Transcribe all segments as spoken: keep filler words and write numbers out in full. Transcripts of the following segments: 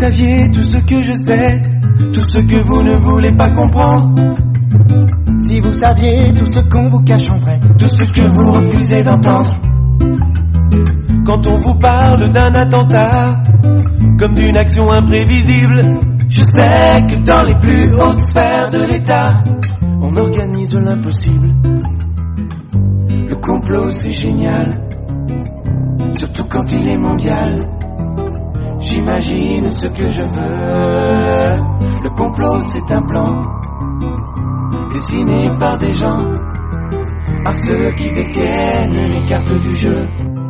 saviez tout ce que je sais, tout ce que vous ne voulez pas comprendre. Si vous saviez tout ce qu'on vous cache en vrai, tout ce que vous refusez d'entendre. Quand on vous parle d'un attentat, comme d'une action imprévisible, je sais que dans les plus hautes sphères de l'État, on organise l'impossible. Le complot c'est génial, surtout quand il est mondial. J'imagine ce que je veux. Le complot c'est un plan dessiné par des gens, par ceux qui détiennent les cartes du jeu.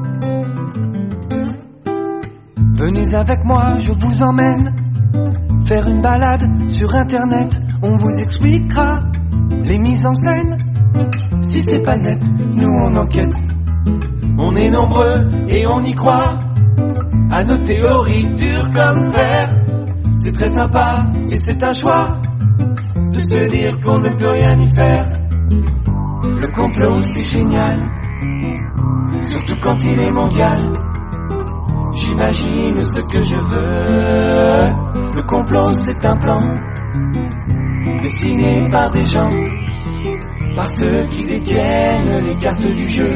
Venez avec moi, je vous emmène faire une balade sur internet. On vous expliquera les mises en scène. Si c'est pas net, nous on enquête. On est nombreux et on y croit à nos théories dures comme fer. C'est très sympa et c'est un choix de se dire qu'on ne peut rien y faire. Le complot c'est génial, surtout quand il est mondial. J'imagine ce que je veux. Le complot c'est un plan dessiné par des gens, par ceux qui détiennent les cartes du jeu.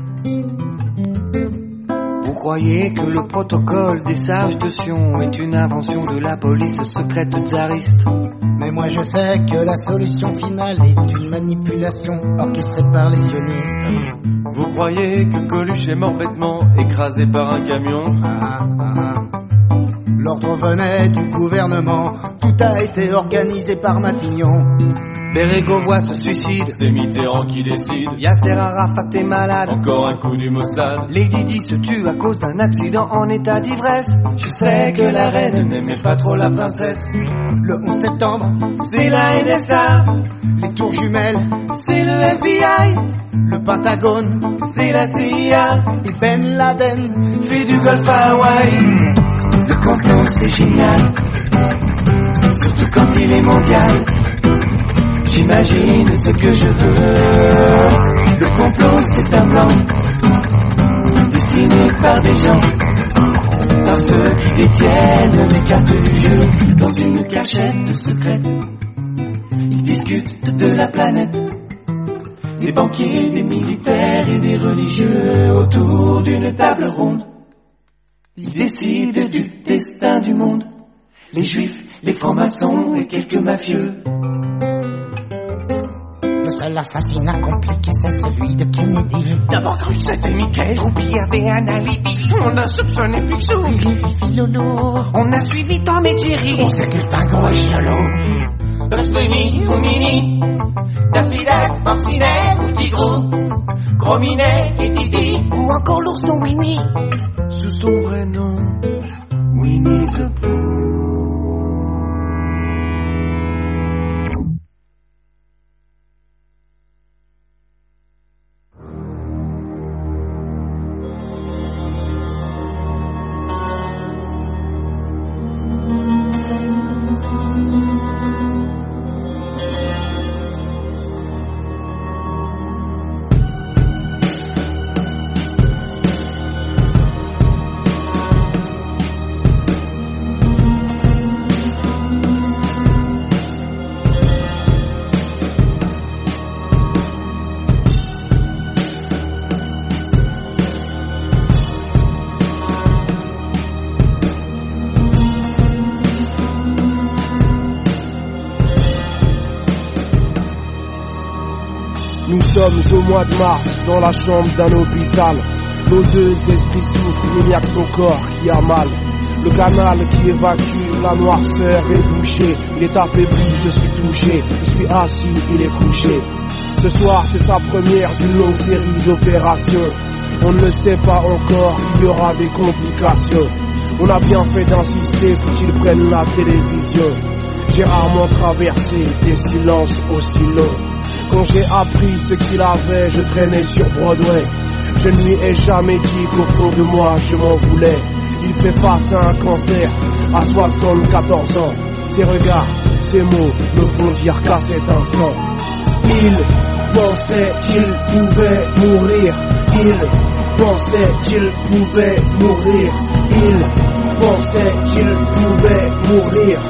Vous croyez que le protocole des sages de Sion est une invention de la police secrète tsariste? Mais moi je sais que la solution finale est une manipulation orchestrée par les sionistes. Vous croyez que Coluche est mort bêtement, écrasé par un camion? ah, ah. L'ordre venait du gouvernement, tout a été organisé par Matignon. Bérégovoy se suicide, c'est Mitterrand qui décide. Yasser Arafat est malade, encore un coup du Mossad. Lady Di se tue à cause d'un accident en état d'ivresse. Je sais que la reine n'aimait pas trop la princesse. Le onze septembre, c'est la N S A. Les tours jumelles, c'est le F B I. Le Pentagone, c'est la C I A. Et Ben Laden fait du golf à Hawaï. Le complot c'est génial, surtout quand il est mondial. J'imagine ce que je veux. Le complot c'est un plan dessiné par des gens, par ceux qui détiennent les cartes du jeu. Dans une cachette secrète, ils discutent de la planète. Des banquiers, des militaires et des religieux autour d'une table ronde. Ils décident du destin du monde. Les juifs, les francs-maçons et quelques mafieux. Le seul assassinat compliqué, c'est celui de Kennedy. D'abord cru que c'était Mickey, Ruby avait un alibi. On a soupçonné Picsou. Fifi, Fifi, Lolo. On a suivi Tom et Jerry. On sait que Dingo est chelou. Bugs ou Mini, Daffy Duck, Porcinet ou Tigrou, Gros Minet et Titi, ou encore l'ourson Winnie. Sous son vrai nom, Winnie the Pooh. Nous sommes au mois de mars, dans la chambre d'un hôpital. Nos deux esprits souffrent, il n'y a que son corps qui a mal. Le canal qui évacue la noirceur est bouché. Il est affaibli, je suis touché. Je suis assis, il est couché. Ce soir c'est sa première d'une longue série d'opérations. On ne le sait pas encore, il y aura des complications. On a bien fait d'insister pour qu'il prenne la télévision. J'ai rarement traversé des silences aussi longs. Quand j'ai appris ce qu'il avait, je traînais sur Broadway. Je ne lui ai jamais dit qu'au fond de moi je m'en voulais. Il fait face à un cancer à soixante-quatorze ans. Ses regards, ses mots me font dire qu'à cet instant il pensait qu'il pouvait mourir. Il pensait qu'il pouvait mourir. Il pensait qu'il pouvait mourir.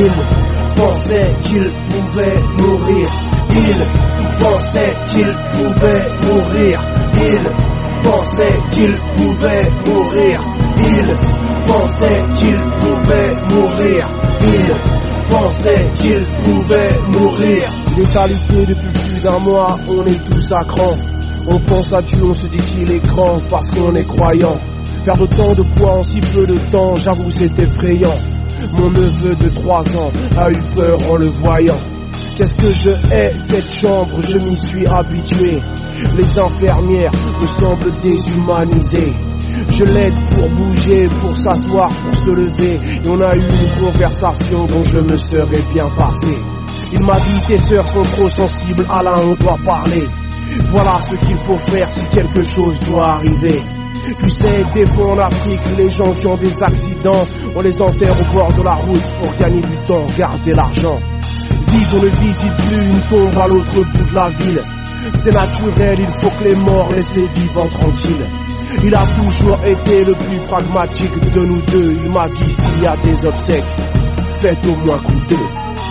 Il pensait qu'il pouvait mourir. Il pensait qu'il pouvait mourir. Il pensait qu'il pouvait mourir. Il pensait qu'il pouvait mourir. Il pensait qu'il pouvait mourir. Létalité depuis plus d'un mois, on est tous à cran. On pense à Dieu, on se dit qu'il est grand parce qu'on est croyant. Perdre autant de poids en si peu de temps, j'avoue c'est effrayant. Mon neveu de trois ans a eu peur en le voyant. Qu'est-ce que je hais cette chambre, je m'y suis habitué. Les infirmières me semblent déshumanisées. Je l'aide pour bouger, pour s'asseoir, pour se lever. Et on a eu une conversation dont je me serais bien passé. Il m'a dit tes sœurs sont trop sensibles, Alain on doit parler. Voilà ce qu'il faut faire si quelque chose doit arriver. Tu sais, des fois en Afrique, les gens qui ont des accidents, on les enterre au bord de la route pour gagner du temps, garder l'argent. Vite, on ne visite plus une tombe à l'autre bout de la ville. C'est naturel, il faut que les morts laissent les vivants tranquilles. Il a toujours été le plus pragmatique de nous deux. Il m'a dit s'il y a des obsèques, faites au moins coup d'eux.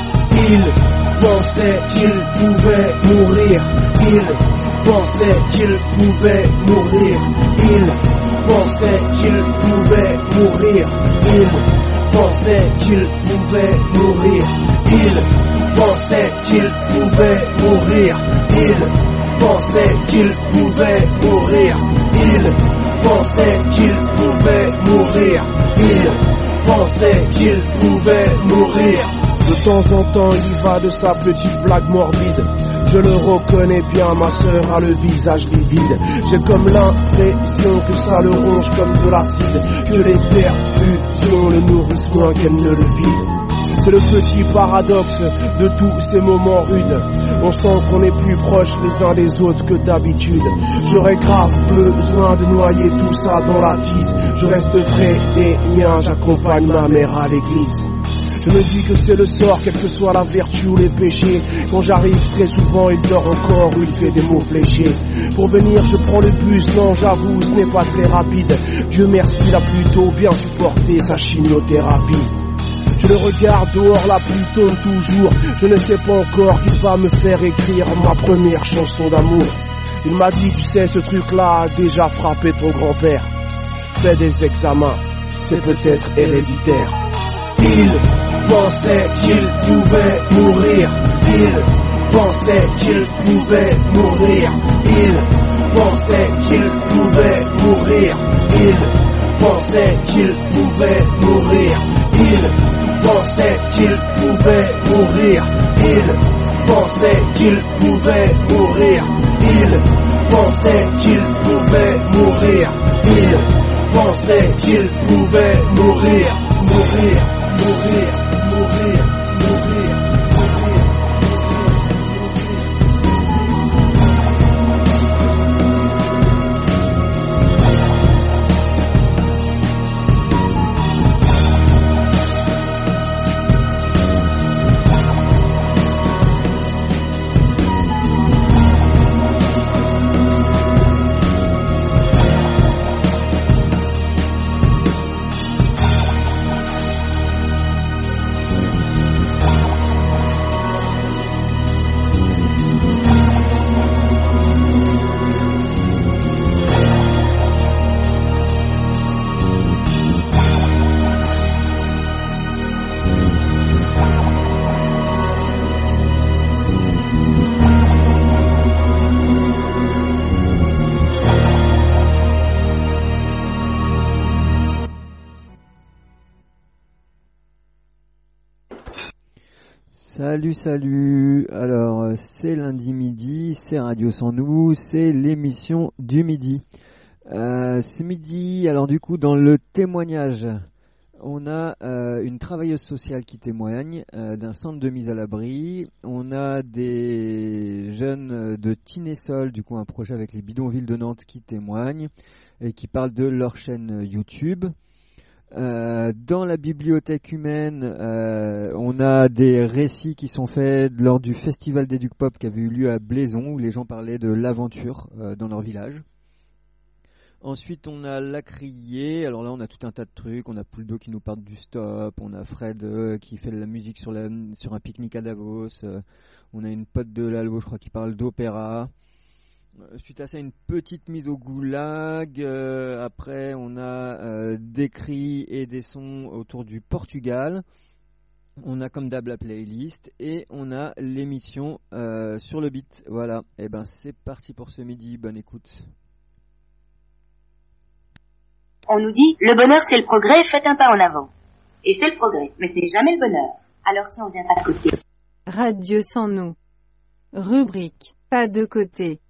Il pensait qu'il pouvait mourir. Il pensait qu'il pouvait mourir. Il pensait qu'il pouvait mourir. Il pensait qu'il pouvait mourir. Il pensait qu'il pouvait mourir. Il pensait qu'il pouvait mourir. Il pensait qu'il pouvait mourir. Il pensait qu'il pouvait mourir. De temps en temps, il va de sa petite blague morbide. Je le reconnais bien, ma sœur a le visage livide. J'ai comme l'impression que ça le ronge comme de l'acide, que les perfusions le nourrissent moins qu'elles ne le vident. C'est le petit paradoxe de tous ces moments rudes. On sent qu'on est plus proches les uns des autres que d'habitude. J'aurais grave besoin de noyer tout ça dans la tisse. Je reste près des miens, j'accompagne ma mère à l'église. Je me dis que c'est le sort, quelle que soit la vertu ou les péchés. Quand j'arrive très souvent, il dort encore ou il fait des mots fléchés. Pour venir, je prends le bus, non j'avoue, ce n'est pas très rapide. Dieu merci, il a plutôt bien supporté sa chimiothérapie. Je le regarde dehors, la pluie tombe toujours. Je ne sais pas encore qui va me faire écrire ma première chanson d'amour. Il m'a dit, tu sais, ce truc-là a déjà frappé ton grand-père. Fais des examens, c'est peut-être héréditaire. Il pensait qu'il pouvait mourir. Il pensait qu'il pouvait mourir. Il pensait qu'il pouvait mourir. Il pensait qu'il pouvait mourir. Il pensait qu'il pouvait mourir. Il pensait qu'il pouvait mourir. Il pensait qu'il pouvait mourir. Il pensait qu'il pouvait mourir. Mourir, mourir, mourir, mourir. Salut, salut. Alors, c'est lundi midi, c'est Radio Sans Nous, c'est l'émission du midi. Euh, ce midi, alors du coup, dans le témoignage, on a euh, une travailleuse sociale qui témoigne euh, d'un centre de mise à l'abri. On a des jeunes de Tinessol, du coup, un projet avec les bidonvilles de Nantes qui témoignent et qui parlent de leur chaîne YouTube. Euh, dans la bibliothèque humaine, euh, on a des récits qui sont faits lors du festival d'Educ Pop qui avait eu lieu à Blaison, où les gens parlaient de l'aventure euh, dans leur village. Ensuite, on a La Criée. Alors là, on a tout un tas de trucs. On a Pouldo qui nous parle du stop. On a Fred euh, qui fait de la musique sur, la, sur un pique-nique à Davos. Euh, on a une pote de Lalo, je crois, qui parle d'opéra. Euh, suite à ça, une petite mise au goulag. Euh, après, on a euh, des cris et des sons autour du Portugal. On a comme d'hab la playlist et on a l'émission euh, sur le beat. Voilà. Et ben, c'est parti pour ce midi. Bonne écoute. On nous dit, le bonheur c'est le progrès, faites un pas en avant. Et c'est le progrès, mais ce n'est jamais le bonheur. Alors si on vient pas de côté. Radio sans nous. Rubrique, pas de côté.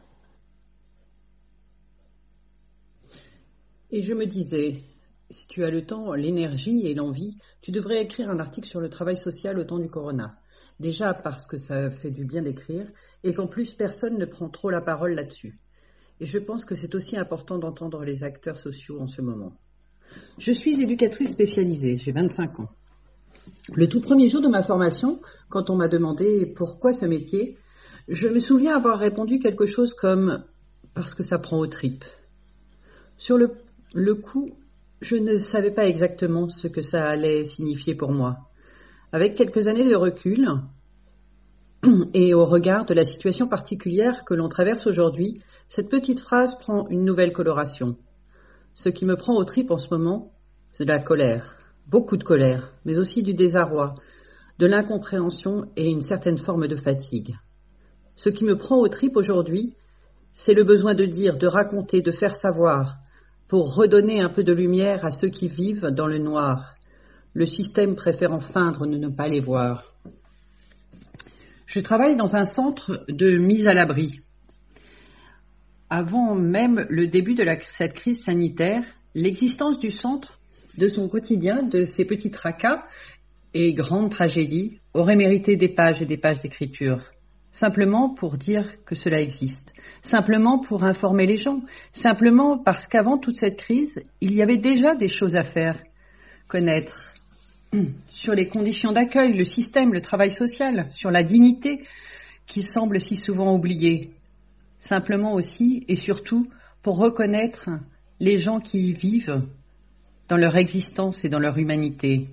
Et je me disais, si tu as le temps, l'énergie et l'envie, tu devrais écrire un article sur le travail social au temps du corona. Déjà parce que ça fait du bien d'écrire et qu'en plus personne ne prend trop la parole là-dessus. Et je pense que c'est aussi important d'entendre les acteurs sociaux en ce moment. Je suis éducatrice spécialisée, j'ai vingt-cinq ans. Le tout premier jour de ma formation, quand on m'a demandé pourquoi ce métier, je me souviens avoir répondu quelque chose comme « parce que ça prend aux tripes ». Sur le, le coup, je ne savais pas exactement ce que ça allait signifier pour moi. Avec quelques années de recul, et au regard de la situation particulière que l'on traverse aujourd'hui, cette petite phrase prend une nouvelle coloration. Ce qui me prend aux tripes en ce moment, c'est de la colère, beaucoup de colère, mais aussi du désarroi, de l'incompréhension et une certaine forme de fatigue. Ce qui me prend aux tripes aujourd'hui, c'est le besoin de dire, de raconter, de faire savoir, pour redonner un peu de lumière à ceux qui vivent dans le noir, le système préférant feindre de ne pas les voir. Je travaille dans un centre de mise à l'abri. Avant même le début de la, cette crise sanitaire, l'existence du centre, de son quotidien, de ses petits tracas et grandes tragédies, aurait mérité des pages et des pages d'écriture. Simplement pour dire que cela existe. Simplement pour informer les gens. Simplement parce qu'avant toute cette crise, il y avait déjà des choses à faire. Connaître sur les conditions d'accueil, le système, le travail social, sur la dignité qui semble si souvent oubliée. Simplement aussi et surtout pour reconnaître les gens qui y vivent dans leur existence et dans leur humanité.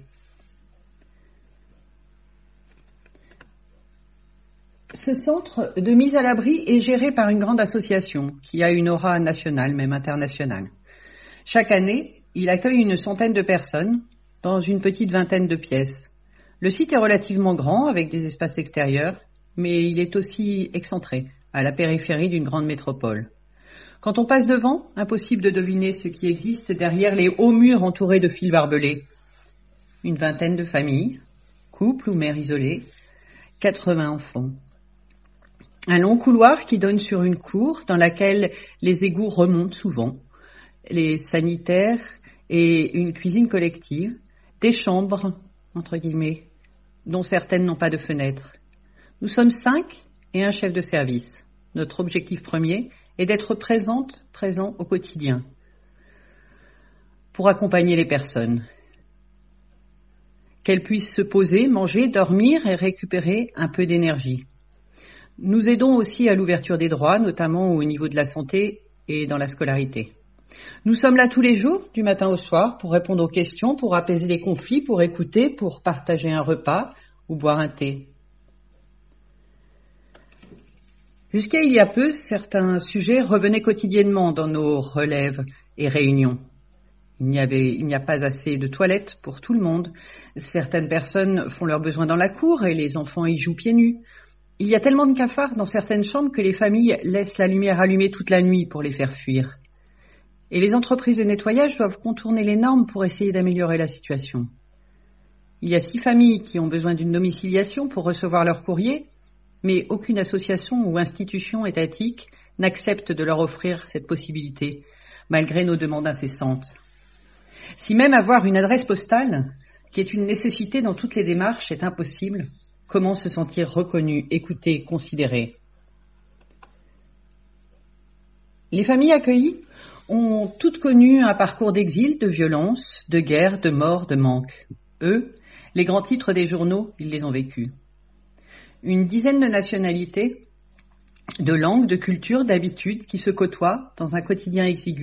Ce centre de mise à l'abri est géré par une grande association qui a une aura nationale, même internationale. Chaque année, il accueille une centaine de personnes dans une petite vingtaine de pièces. Le site est relativement grand, avec des espaces extérieurs, mais il est aussi excentré, à la périphérie d'une grande métropole. Quand on passe devant, impossible de deviner ce qui existe derrière les hauts murs entourés de fils barbelés. Une vingtaine de familles, couples ou mères isolées, quatre-vingts enfants. Un long couloir qui donne sur une cour dans laquelle les égouts remontent souvent, les sanitaires et une cuisine collective, des chambres, entre guillemets, dont certaines n'ont pas de fenêtres. Nous sommes cinq et un chef de service. Notre objectif premier est d'être présente, présent au quotidien, pour accompagner les personnes. Qu'elles puissent se poser, manger, dormir et récupérer un peu d'énergie. Nous aidons aussi à l'ouverture des droits, notamment au niveau de la santé et dans la scolarité. Nous sommes là tous les jours, du matin au soir, pour répondre aux questions, pour apaiser les conflits, pour écouter, pour partager un repas ou boire un thé. Jusqu'à il y a peu, certains sujets revenaient quotidiennement dans nos relèves et réunions. Il n'y avait, il n'y a pas assez de toilettes pour tout le monde. Certaines personnes font leurs besoins dans la cour et les enfants y jouent pieds nus. Il y a tellement de cafards dans certaines chambres que les familles laissent la lumière allumée toute la nuit pour les faire fuir. Et les entreprises de nettoyage doivent contourner les normes pour essayer d'améliorer la situation. Il y a six familles qui ont besoin d'une domiciliation pour recevoir leur courrier, mais aucune association ou institution étatique n'accepte de leur offrir cette possibilité, malgré nos demandes incessantes. Si même avoir une adresse postale, qui est une nécessité dans toutes les démarches, est impossible, comment se sentir reconnu, écouté, considéré ? Les familles accueillies ont toutes connu un parcours d'exil, de violence, de guerre, de mort, de manque. Eux, les grands titres des journaux, ils les ont vécus. Une dizaine de nationalités, de langues, de cultures, d'habitudes qui se côtoient dans un quotidien exigu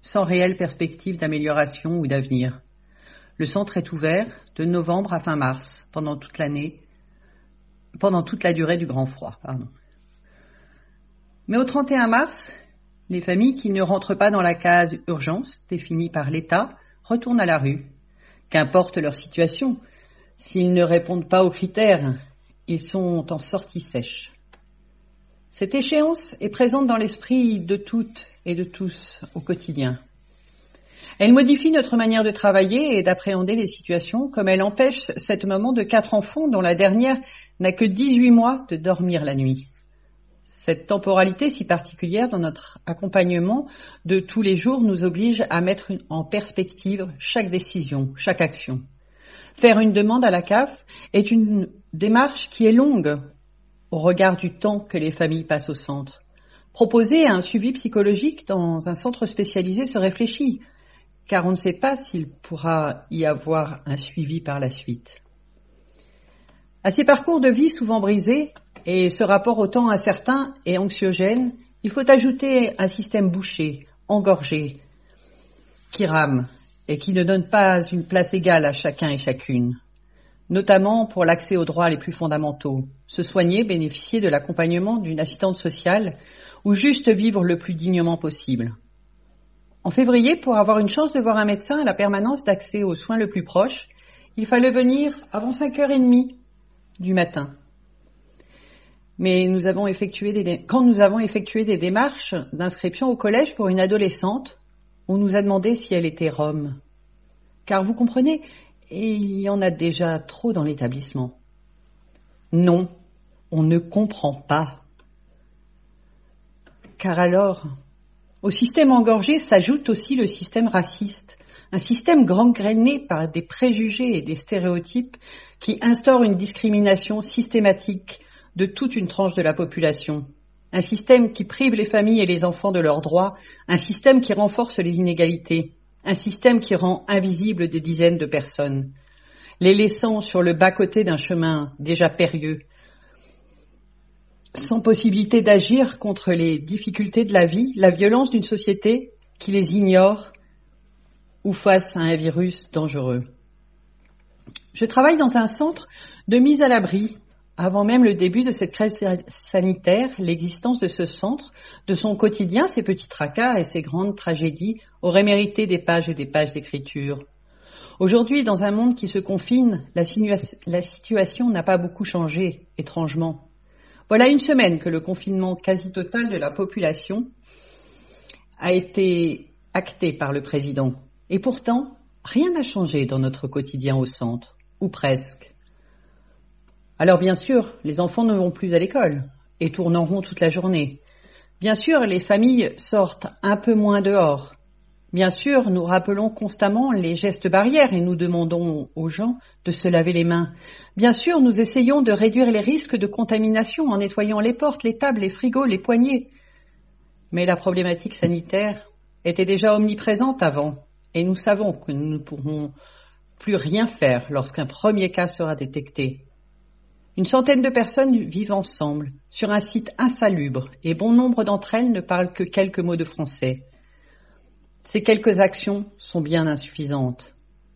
sans réelle perspective d'amélioration ou d'avenir. Le centre est ouvert de novembre à fin mars, pendant toute l'année, pendant toute la durée du grand froid. Pardon. Mais au trente et un mars, les familles qui ne rentrent pas dans la case urgence définie par l'État retournent à la rue. Qu'importe leur situation, s'ils ne répondent pas aux critères, ils sont en sortie sèche. Cette échéance est présente dans l'esprit de toutes et de tous au quotidien. Elle modifie notre manière de travailler et d'appréhender les situations, comme elle empêche cette maman de quatre enfants dont la dernière n'a que dix-huit mois de dormir la nuit. Cette temporalité si particulière dans notre accompagnement de tous les jours nous oblige à mettre en perspective chaque décision, chaque action. Faire une demande à la C A F est une démarche qui est longue au regard du temps que les familles passent au centre. Proposer un suivi psychologique dans un centre spécialisé se réfléchit, car on ne sait pas s'il pourra y avoir un suivi par la suite. À ces parcours de vie souvent brisés et ce rapport au temps incertain et anxiogène, il faut ajouter un système bouché, engorgé, qui rame et qui ne donne pas une place égale à chacun et chacune, notamment pour l'accès aux droits les plus fondamentaux, se soigner, bénéficier de l'accompagnement d'une assistante sociale ou juste vivre le plus dignement possible. En février, pour avoir une chance de voir un médecin à la permanence d'accès aux soins le plus proche, il fallait venir avant cinq heures trente du matin. Mais nous avons effectué des, quand nous avons effectué des démarches d'inscription au collège pour une adolescente, on nous a demandé si elle était rome. Car vous comprenez, il y en a déjà trop dans l'établissement. Non, on ne comprend pas. Car alors, au système engorgé s'ajoute aussi le système raciste, un système gangréné par des préjugés et des stéréotypes qui instaurent une discrimination systématique de toute une tranche de la population, un système qui prive les familles et les enfants de leurs droits, un système qui renforce les inégalités, un système qui rend invisibles des dizaines de personnes, les laissant sur le bas-côté d'un chemin déjà périlleux, sans possibilité d'agir contre les difficultés de la vie, la violence d'une société qui les ignore ou face à un virus dangereux. Je travaille dans un centre de mise à l'abri. Avant même le début de cette crise sanitaire, l'existence de ce centre, de son quotidien, ses petits tracas et ses grandes tragédies auraient mérité des pages et des pages d'écriture. Aujourd'hui, dans un monde qui se confine, la, situa- la situation n'a pas beaucoup changé, étrangement. Voilà une semaine que le confinement quasi total de la population a été acté par le président. Et pourtant, rien n'a changé dans notre quotidien au centre, ou presque. Alors bien sûr, les enfants ne vont plus à l'école et tournent en rond toute la journée. Bien sûr, les familles sortent un peu moins dehors. Bien sûr, nous rappelons constamment les gestes barrières et nous demandons aux gens de se laver les mains. Bien sûr, nous essayons de réduire les risques de contamination en nettoyant les portes, les tables, les frigos, les poignées. Mais la problématique sanitaire était déjà omniprésente avant et nous savons que nous ne pourrons plus rien faire lorsqu'un premier cas sera détecté. Une centaine de personnes vivent ensemble sur un site insalubre et bon nombre d'entre elles ne parlent que quelques mots de français. Ces quelques actions sont bien insuffisantes.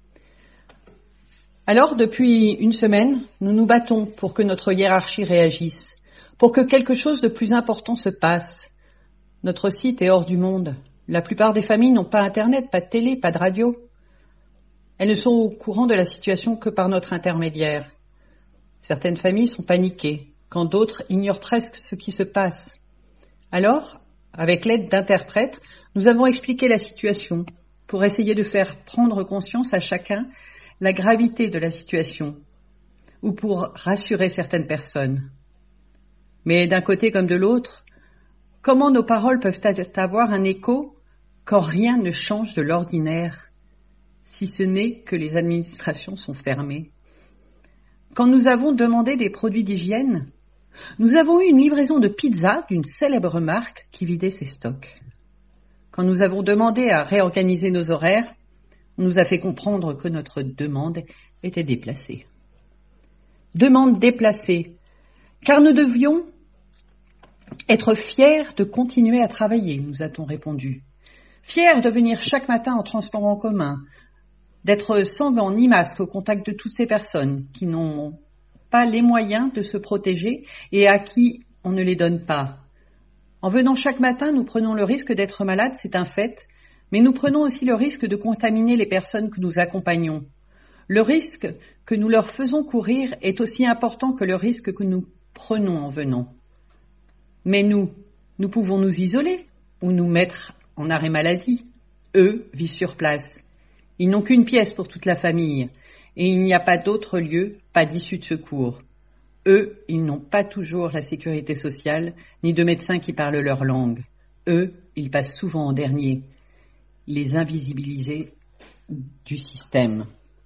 Alors, depuis une semaine, nous nous battons pour que notre hiérarchie réagisse, pour que quelque chose de plus important se passe. Notre site est hors du monde. La plupart des familles n'ont pas Internet, pas de télé, pas de radio. Elles ne sont au courant de la situation que par notre intermédiaire. Certaines familles sont paniquées, quand d'autres ignorent presque ce qui se passe. Alors, avec l'aide d'interprètes, nous avons expliqué la situation pour essayer de faire prendre conscience à chacun la gravité de la situation ou pour rassurer certaines personnes. Mais d'un côté comme de l'autre, comment nos paroles peuvent avoir un écho quand rien ne change de l'ordinaire, si ce n'est que les administrations sont fermées? Quand nous avons demandé des produits d'hygiène, nous avons eu une livraison de pizza d'une célèbre marque qui vidait ses stocks. Quand nous avons demandé à réorganiser nos horaires, on nous a fait comprendre que notre demande était déplacée. Demande déplacée, car nous devions être fiers de continuer à travailler, nous a-t-on répondu. fiers de venir chaque matin en transport en commun, d'être sans gants ni masque au contact de toutes ces personnes qui n'ont pas les moyens de se protéger et à qui on ne les donne pas. En venant chaque matin, nous prenons le risque d'être malades, c'est un fait, mais nous prenons aussi le risque de contaminer les personnes que nous accompagnons. Le risque que nous leur faisons courir est aussi important que le risque que nous prenons en venant. Mais nous, nous pouvons nous isoler ou nous mettre en arrêt maladie. Eux vivent sur place. Ils n'ont qu'une pièce pour toute la famille et il n'y a pas d'autre lieu, pas d'issue de secours. Eux, ils n'ont pas toujours la sécurité sociale ni de médecins qui parlent leur langue. Eux, ils passent souvent en dernier, les invisibilisés du système.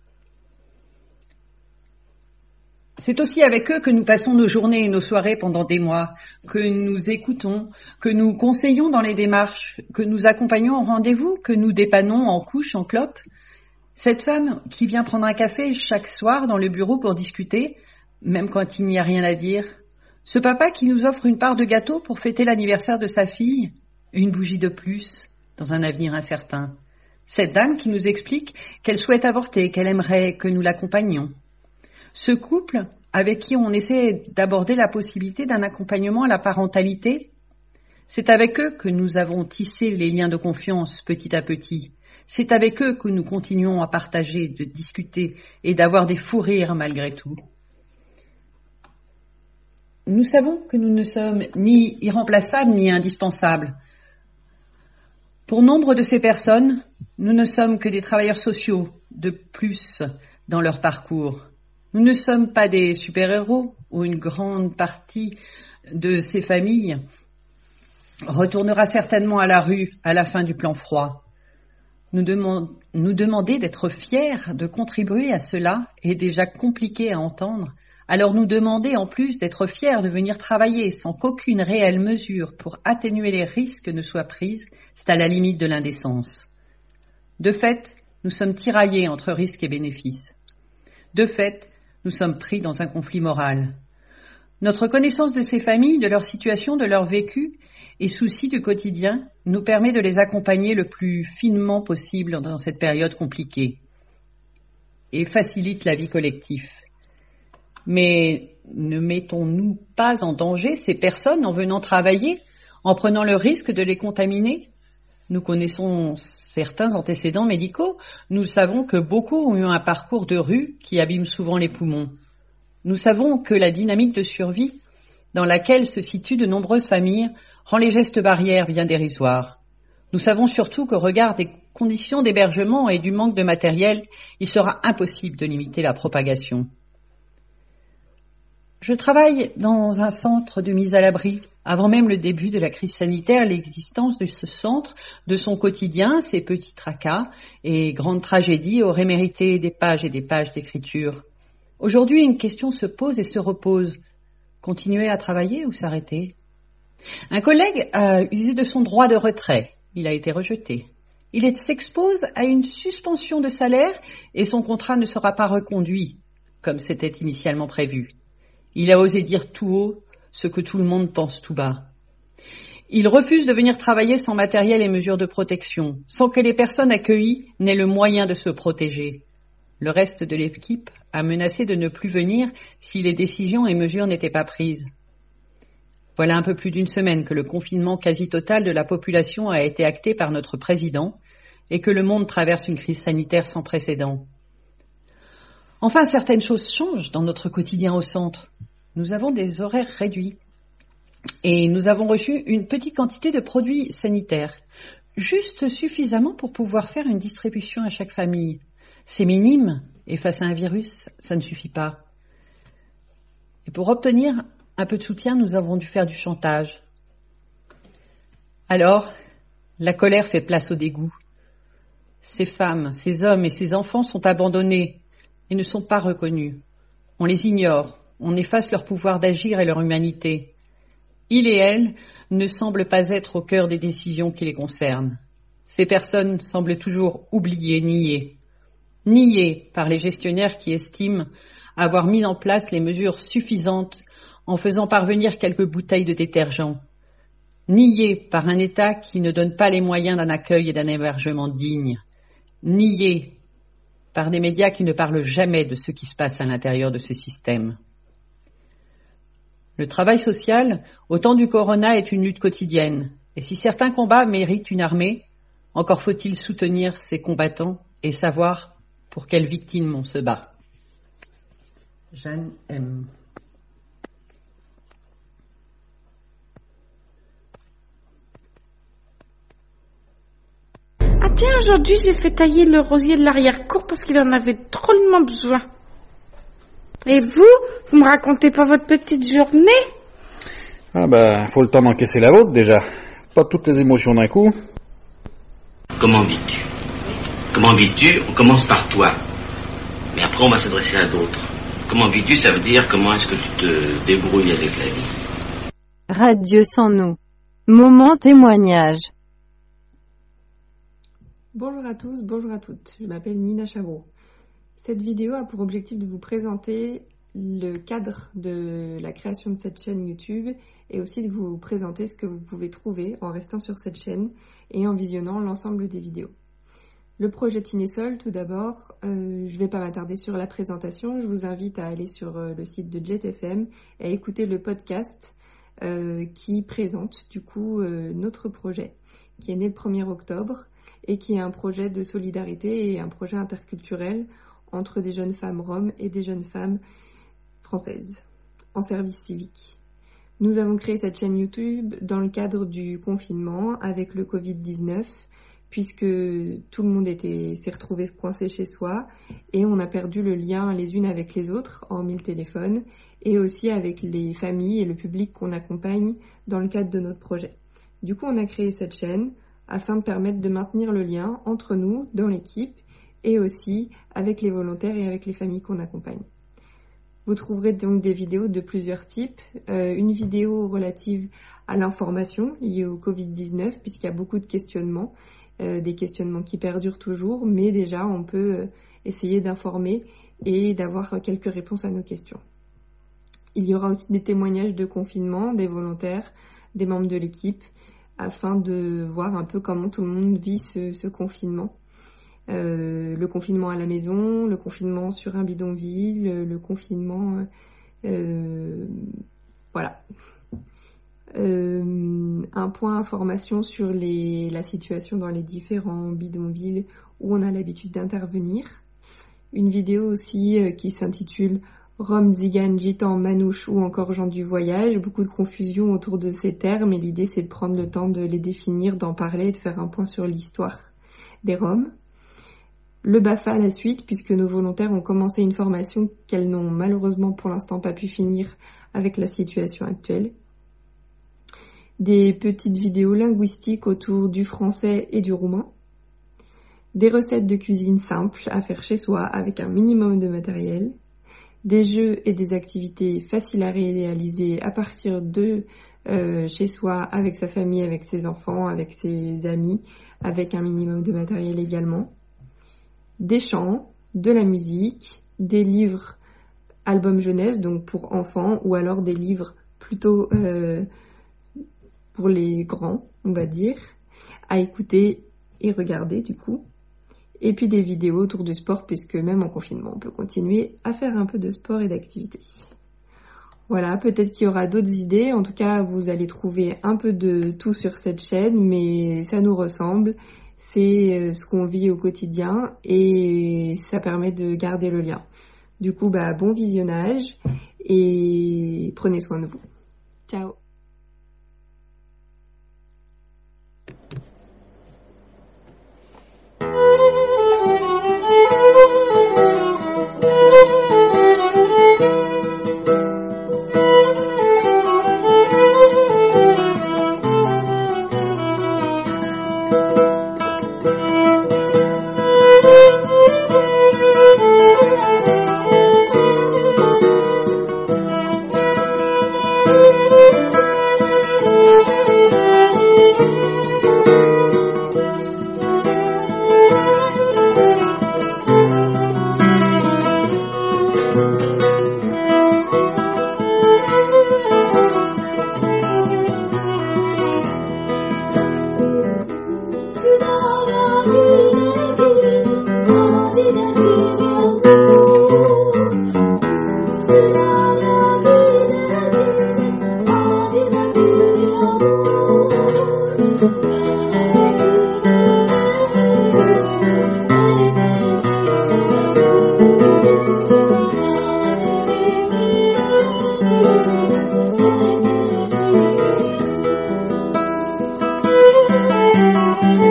C'est aussi avec eux que nous passons nos journées et nos soirées pendant des mois, que nous écoutons, que nous conseillons dans les démarches, que nous accompagnons au rendez-vous, que nous dépannons en couche, en clope. Cette femme qui vient prendre un café chaque soir dans le bureau pour discuter, même quand il n'y a rien à dire. Ce papa qui nous offre une part de gâteau pour fêter l'anniversaire de sa fille, une bougie de plus dans un avenir incertain. Cette dame qui nous explique qu'elle souhaite avorter, qu'elle aimerait que nous l'accompagnions. Ce couple avec qui on essaie d'aborder la possibilité d'un accompagnement à la parentalité, c'est avec eux que nous avons tissé les liens de confiance petit à petit. C'est avec eux que nous continuons à partager, de discuter et d'avoir des fous rires malgré tout. Nous savons que nous ne sommes ni irremplaçables ni indispensables. Pour nombre de ces personnes, nous ne sommes que des travailleurs sociaux de plus dans leur parcours. Nous ne sommes pas des super-héros où une grande partie de ces familles retournera certainement à la rue à la fin du plan froid. Nous, demande, nous demander d'être fiers de contribuer à cela est déjà compliqué à entendre. Alors nous demander en plus d'être fiers de venir travailler sans qu'aucune réelle mesure pour atténuer les risques ne soit prise, c'est à la limite de l'indécence. De fait, nous sommes tiraillés entre risques et bénéfices. De fait, nous sommes pris dans un conflit moral. Notre connaissance de ces familles, de leur situation, de leur vécu et souci du quotidien nous permet de les accompagner le plus finement possible dans cette période compliquée et facilite la vie collective. Mais ne mettons-nous pas en danger ces personnes en venant travailler, en prenant le risque de les contaminer ? Nous connaissons certains antécédents médicaux. Nous savons que beaucoup ont eu un parcours de rue qui abîme souvent les poumons. Nous savons que la dynamique de survie dans laquelle se situent de nombreuses familles rend les gestes barrières bien dérisoires. Nous savons surtout qu'au regard des conditions d'hébergement et du manque de matériel, il sera impossible de limiter la propagation. Je travaille dans un centre de mise à l'abri. Avant même le début de la crise sanitaire, l'existence de ce centre, de son quotidien, ses petits tracas et grandes tragédies auraient mérité des pages et des pages d'écriture. Aujourd'hui, une question se pose et se repose. Continuer à travailler ou s'arrêter ? Un collègue a usé de son droit de retrait. Il a été rejeté. Il s'expose à une suspension de salaire et son contrat ne sera pas reconduit, comme c'était initialement prévu. Il a osé dire tout haut ce que tout le monde pense tout bas. Il refuse de venir travailler sans matériel et mesures de protection, sans que les personnes accueillies n'aient le moyen de se protéger. Le reste de l'équipe a menacé de ne plus venir si les décisions et mesures n'étaient pas prises. Voilà un peu plus d'une semaine que le confinement quasi total de la population a été acté par notre président et que le monde traverse une crise sanitaire sans précédent. Enfin, certaines choses changent dans notre quotidien au centre. Nous avons des horaires réduits et nous avons reçu une petite quantité de produits sanitaires, juste suffisamment pour pouvoir faire une distribution à chaque famille. C'est minime et face à un virus, ça ne suffit pas. Et pour obtenir un peu de soutien, nous avons dû faire du chantage. Alors, la colère fait place au dégoût. Ces femmes, ces hommes et ces enfants sont abandonnés et ne sont pas reconnus. On les ignore, on efface leur pouvoir d'agir et leur humanité. Ils et elles ne semblent pas être au cœur des décisions qui les concernent. Ces personnes semblent toujours oubliées, niées. Niées par les gestionnaires qui estiment avoir mis en place les mesures suffisantes en faisant parvenir quelques bouteilles de détergent. niée par un État qui ne donne pas les moyens d'un accueil et d'un hébergement digne, niée par des médias qui ne parlent jamais de ce qui se passe à l'intérieur de ce système. Le travail social, au temps du corona, est une lutte quotidienne. Et si certains combats méritent une armée, encore faut-il soutenir ces combattants et savoir pour quelles victimes on se bat. Jeanne M. Ah tiens, aujourd'hui j'ai fait tailler le rosier de l'arrière-cour parce qu'il en avait drôlement besoin. Et vous, vous me racontez pas votre petite journée? Ah bah, faut le temps d'encaisser la vôtre déjà. Pas toutes les émotions d'un coup. Comment vis-tu? Comment vis-tu? On commence par toi. Mais après on va s'adresser à d'autres. Comment vis-tu? Ça veut dire comment est-ce que tu te débrouilles avec la vie. Radio sans nous. Moment témoignage. Bonjour à tous, bonjour à toutes. Je m'appelle Nina Chavreau. Cette vidéo a pour objectif de vous présenter le cadre de la création de cette chaîne YouTube et aussi de vous présenter ce que vous pouvez trouver en restant sur cette chaîne et en visionnant l'ensemble des vidéos. Le projet Tinésol, tout d'abord, euh, je ne vais pas m'attarder sur la présentation, je vous invite à aller sur euh, le site de Jet F M et à écouter le podcast euh, qui présente du coup euh, notre projet qui est né le premier octobre et qui est un projet de solidarité et un projet interculturel entre des jeunes femmes roms et des jeunes femmes françaises en service civique. Nous avons créé cette chaîne YouTube dans le cadre du confinement avec le covid dix-neuf, puisque tout le monde était, s'est retrouvé coincé chez soi et on a perdu le lien les unes avec les autres, hormis le téléphone, et aussi avec les familles et le public qu'on accompagne dans le cadre de notre projet. Du coup, on a créé cette chaîne afin de permettre de maintenir le lien entre nous, dans l'équipe, et aussi avec les volontaires et avec les familles qu'on accompagne. Vous trouverez donc des vidéos de plusieurs types. Euh, une vidéo relative à l'information liée au covid dix-neuf, puisqu'il y a beaucoup de questionnements, euh, des questionnements qui perdurent toujours, mais déjà on peut euh, essayer d'informer et d'avoir quelques réponses à nos questions. Il y aura aussi des témoignages de confinement, des volontaires, des membres de l'équipe, afin de voir un peu comment tout le monde vit ce, ce confinement. Euh, le confinement à la maison, le confinement sur un bidonville, le, le confinement... Euh, voilà. Euh, un point information sur les, la situation dans les différents bidonvilles où on a l'habitude d'intervenir. Une vidéo aussi euh, qui s'intitule Rome, Zigan, Gitan, Manouche ou encore gens du voyage. Beaucoup de confusion autour de ces termes et l'idée c'est de prendre le temps de les définir, d'en parler, de faire un point sur l'histoire des Roms. Le B A F A à la suite, puisque nos volontaires ont commencé une formation qu'elles n'ont malheureusement pour l'instant pas pu finir avec la situation actuelle. Des petites vidéos linguistiques autour du français et du roumain. Des recettes de cuisine simples à faire chez soi avec un minimum de matériel. Des jeux et des activités faciles à réaliser à partir de euh, chez soi, avec sa famille, avec ses enfants, avec ses amis, avec un minimum de matériel également. Des chants, de la musique, des livres albums jeunesse, donc pour enfants, ou alors des livres plutôt euh, pour les grands, on va dire, à écouter et regarder du coup. Et puis des vidéos autour du sport, puisque même en confinement, on peut continuer à faire un peu de sport et d'activité. Voilà, peut-être qu'il y aura d'autres idées. En tout cas, vous allez trouver un peu de tout sur cette chaîne, mais ça nous ressemble. C'est ce qu'on vit au quotidien et ça permet de garder le lien. Du coup, bah, bon visionnage et prenez soin de vous. Ciao. Thank you.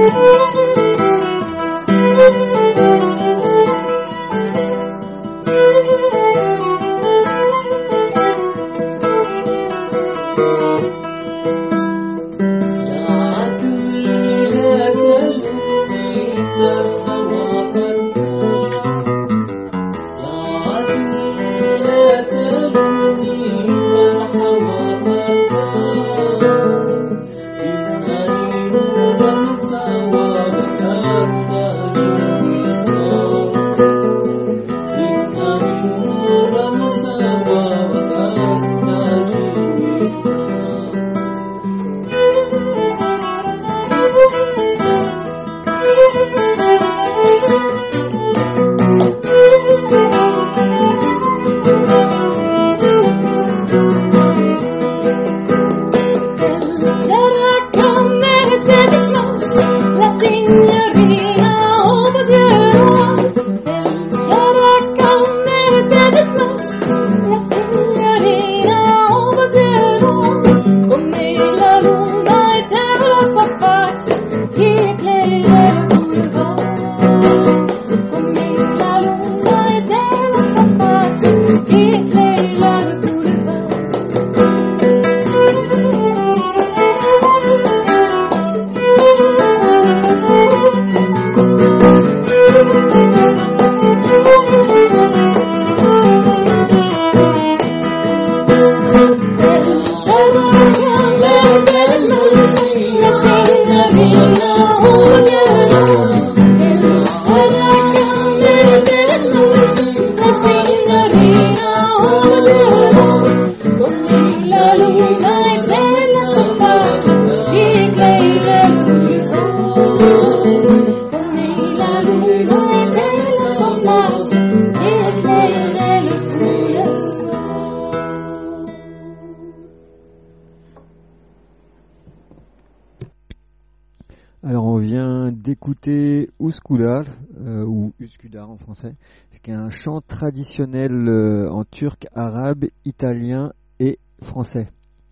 D'écouter Uskudar, euh, ou Uskudar en français, c'est un chant traditionnel euh, en turc, arabe, italien et français.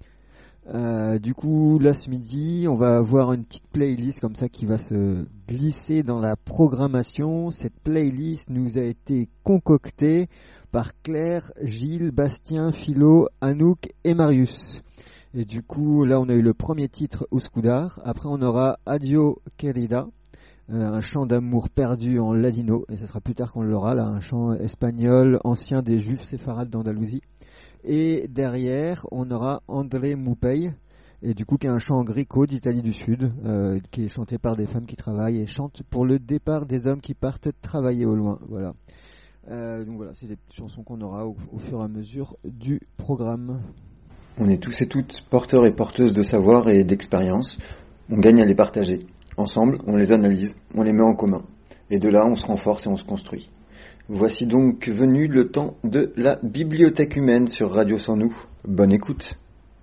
Euh, du coup, là ce midi, on va avoir une petite playlist comme ça qui va se glisser dans la programmation. Cette playlist nous a été concoctée par Claire, Gilles, Bastien, Philo, Anouk et Marius. Et du coup, là on a eu le premier titre, Uskudar. Après on aura Adio Querida, euh, un chant d'amour perdu en ladino, et ce sera plus tard qu'on l'aura, là, un chant espagnol ancien des juifs séfarades d'Andalousie. Et derrière, on aura André Moupey, et du coup qui est un chant gréco d'Italie du Sud, euh, qui est chanté par des femmes qui travaillent et chantent pour le départ des hommes qui partent travailler au loin. Voilà. Euh, donc voilà, c'est les chansons qu'on aura au, au fur et à mesure du programme. On est tous et toutes porteurs et porteuses de savoir et d'expérience. On gagne à les partager. Ensemble, on les analyse, on les met en commun. Et de là, on se renforce et on se construit. Voici donc venu le temps de la bibliothèque humaine sur Radio Sans Nous. Bonne écoute.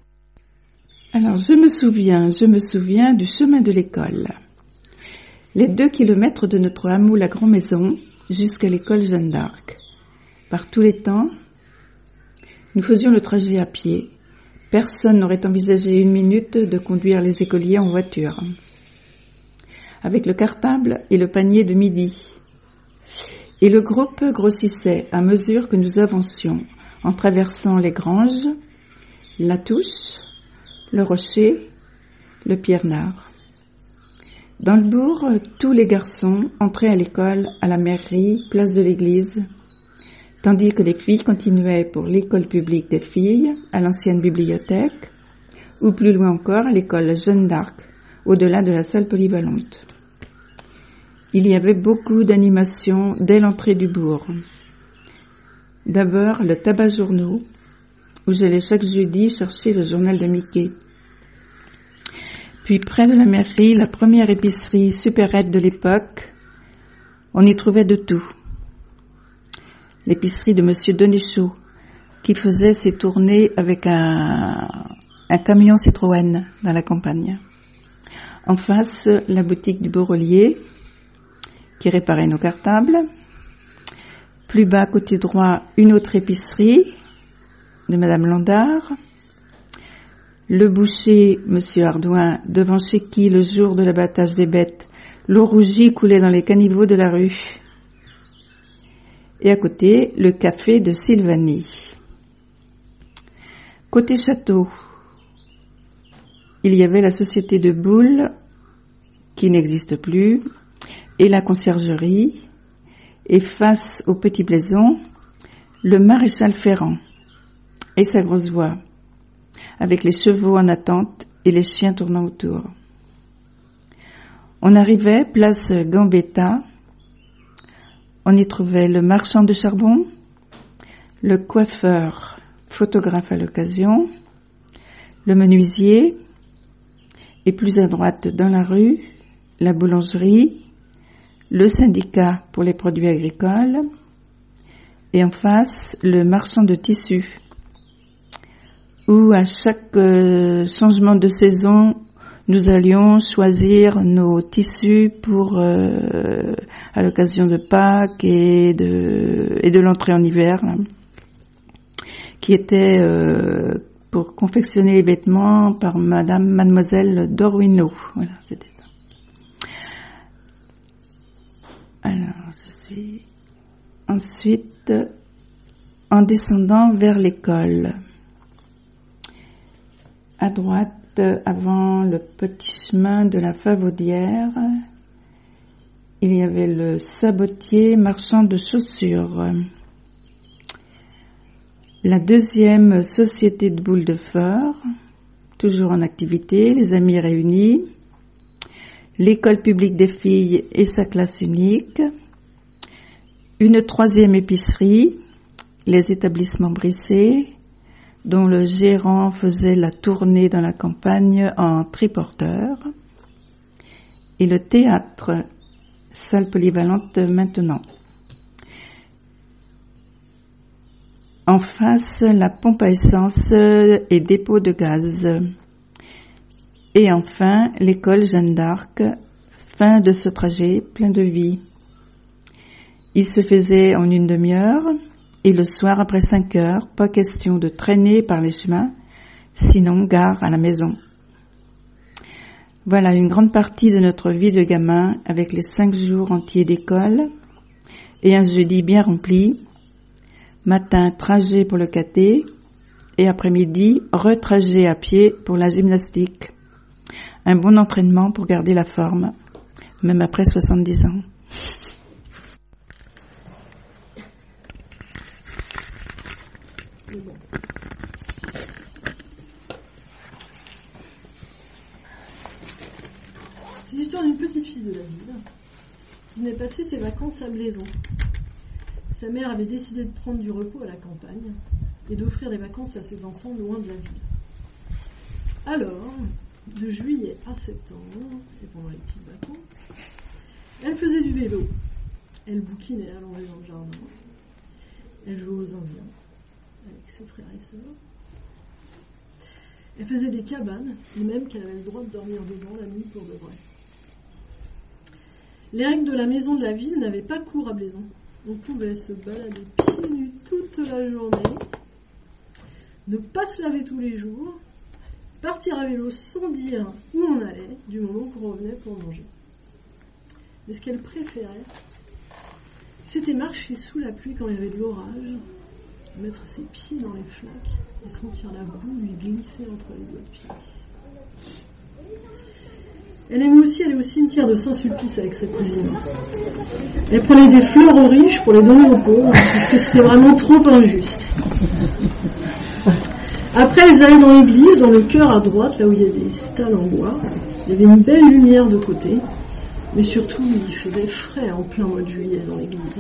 Alors, je me souviens, je me souviens du chemin de l'école. Les deux kilomètres de notre hameau La Grand Maison jusqu'à l'école Jeanne d'Arc. Par tous les temps, nous faisions le trajet à pied. Personne n'aurait envisagé une minute de conduire les écoliers en voiture. Avec le cartable et le panier de midi. Et le groupe grossissait à mesure que nous avancions, en traversant les granges, la Touche, le Rocher, le Piernard. Dans le bourg, tous les garçons entraient à l'école, à la mairie, place de l'église, tandis que les filles continuaient pour l'école publique des filles, à l'ancienne bibliothèque, ou plus loin encore à l'école Jeanne d'Arc, au-delà de la salle polyvalente. Il y avait beaucoup d'animations dès l'entrée du bourg. D'abord, le tabac journaux, où j'allais chaque jeudi chercher le journal de Mickey. Puis près de la mairie, la première épicerie supérette de l'époque, on y trouvait de tout. L'épicerie de Monsieur Denéchaud, qui faisait ses tournées avec un, un camion Citroën dans la campagne. En face, la boutique du Borrelier, qui réparait nos cartables. Plus bas, côté droit, une autre épicerie de Madame Landard. Le boucher, Monsieur Ardouin, devant chez qui, le jour de l'abattage des bêtes, L'eau rougie coulait dans les caniveaux de la rue. Et à côté, le café de Sylvanie. Côté château, il y avait la société de boules, qui n'existe plus, et la conciergerie, et face au petit blason, le maréchal Ferrand, et sa grosse voix, avec les chevaux en attente et les chiens tournant autour. On arrivait, place Gambetta, on y trouvait le marchand de charbon, le coiffeur, photographe à l'occasion, le menuisier, et plus à droite dans la rue, la boulangerie, le syndicat pour les produits agricoles, et en face, le marchand de tissus, où à chaque euh, changement de saison, nous allions choisir nos tissus pour euh, à l'occasion de Pâques et de et de l'entrée en hiver, là, qui était euh, pour confectionner les vêtements par Madame Mademoiselle Dorwino. Voilà, c'était ça. Alors, je suis ensuite en descendant vers l'école. À droite, avant le petit chemin de la Favaudière, il y avait le sabotier marchand de chaussures. La deuxième société de boules de phare, toujours en activité, les amis réunis, l'école publique des filles et sa classe unique, une troisième épicerie, les établissements Brisset, dont le gérant faisait la tournée dans la campagne en triporteur, et le théâtre, salle polyvalente maintenant. En face, la pompe à essence et dépôt de gaz. Et enfin, l'école Jeanne d'Arc, fin de ce trajet plein de vie. Il se faisait en une demi-heure, et le soir après cinq heures, pas question de traîner par les chemins, sinon gare à la maison. Voilà une grande partie de notre vie de gamin avec les cinq jours entiers d'école et un jeudi bien rempli. Matin, trajet pour le caté et après-midi, retrajet à pied pour la gymnastique. Un bon entraînement pour garder la forme, même après soixante-dix ans. C'est l'histoire d'une petite fille de la ville qui venait passer ses vacances à Blaison. Sa mère avait décidé de prendre du repos à la campagne et d'offrir des vacances à ses enfants loin de la ville. Alors, de juillet à septembre, et pendant les petites vacances, elle faisait du vélo. Elle bouquinait allongée dans le jardin. Elle jouait aux Indiens avec ses frères et sœurs. Elle faisait des cabanes, et même qu'elle avait le droit de dormir dedans la nuit pour de vrai. Les règles de la maison de la ville n'avaient pas cours à Blaison. On pouvait se balader pieds nus toute la journée, ne pas se laver tous les jours, partir à vélo sans dire où on allait, du moment qu'on revenait pour manger. Mais ce qu'elle préférait, c'était marcher sous la pluie quand il y avait de l'orage, mettre ses pieds dans les flaques et sentir la boue lui glisser entre les doigts de pied. Elle aimait aussi aller au cimetière de Saint-Sulpice avec sa cousine. Elle prenait des fleurs aux riches pour les donner aux pauvres, parce que c'était vraiment trop injuste. Après, elles allaient dans l'église, dans le chœur à droite, là où il y a des stalles en bois. Il y avait une belle lumière de côté, mais surtout, il faisait frais en plein mois de juillet dans l'église.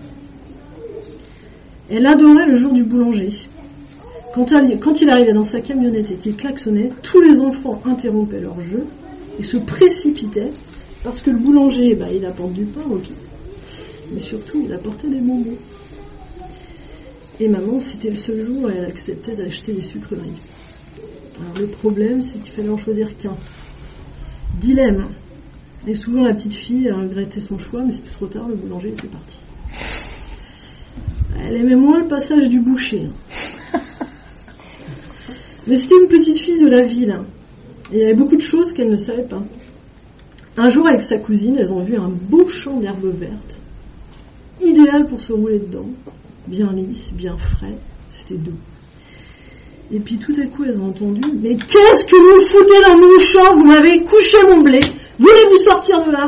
Elle adorait le jour du boulanger. Quand, elle, quand il arrivait dans sa camionnette et qu'il klaxonnait, tous les enfants interrompaient leur jeu et se précipitaient parce que le boulanger, bah, il apporte du pain, ok, mais surtout, il apportait des bonbons. Et maman, c'était le seul jour où elle acceptait d'acheter des sucreries. Alors le problème, c'est qu'il fallait en choisir qu'un. Dilemme. Et souvent, la petite fille a regretté son choix, mais c'était trop tard, le boulanger était parti. Elle aimait moins le passage du boucher. Mais c'était une petite fille de la ville. Et il y avait beaucoup de choses qu'elle ne savait pas. Un jour, avec sa cousine, elles ont vu un beau champ d'herbe verte, idéal pour se rouler dedans, bien lisse, bien frais, c'était doux. Et puis tout à coup, elles ont entendu « Mais qu'est-ce que vous foutez dans mon champ? Vous m'avez couché mon blé! Voulez-vous sortir de là ?»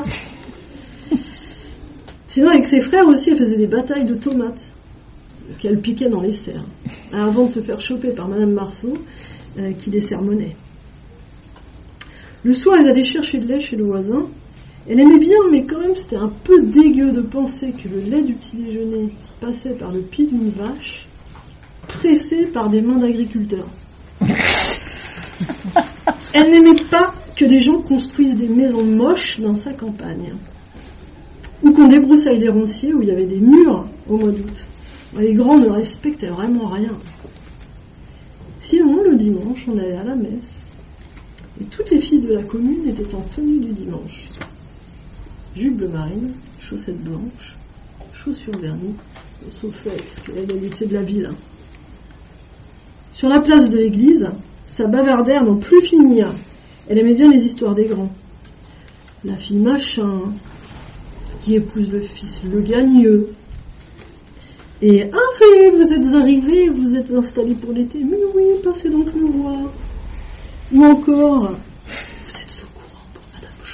Sinon, avec ses frères aussi, elle faisait des batailles de tomates qu'elle piquait dans les serres, avant de se faire choper par Madame Marceau, euh, qui les sermonnait. Le soir, elle allait chercher de lait chez le voisin. Elle aimait bien, mais quand même, c'était un peu dégueu de penser que le lait du petit déjeuner passait par le pied d'une vache, pressée par des mains d'agriculteurs. Elle n'aimait pas que des gens construisent des maisons moches dans sa campagne, ou qu'on débroussaille des ronciers où il y avait des murs au mois d'août. Les grands ne respectaient vraiment rien. Sinon, le dimanche, on allait à la messe, et toutes les filles de la commune étaient en tenue du dimanche. Jupe bleu marine, chaussettes blanches, chaussures vernies, sauf elle, parce qu'elle était de la ville. Sur la place de l'église, sa bavardère n'en plus finir. Elle aimait bien les histoires des grands. La fille machin, qui épouse le fils le gagneux. Et « Ah, ça y est, vous êtes arrivés, vous êtes installés pour l'été. Mais oui, passez donc nous voir. » Ou encore « Vous êtes au courant pour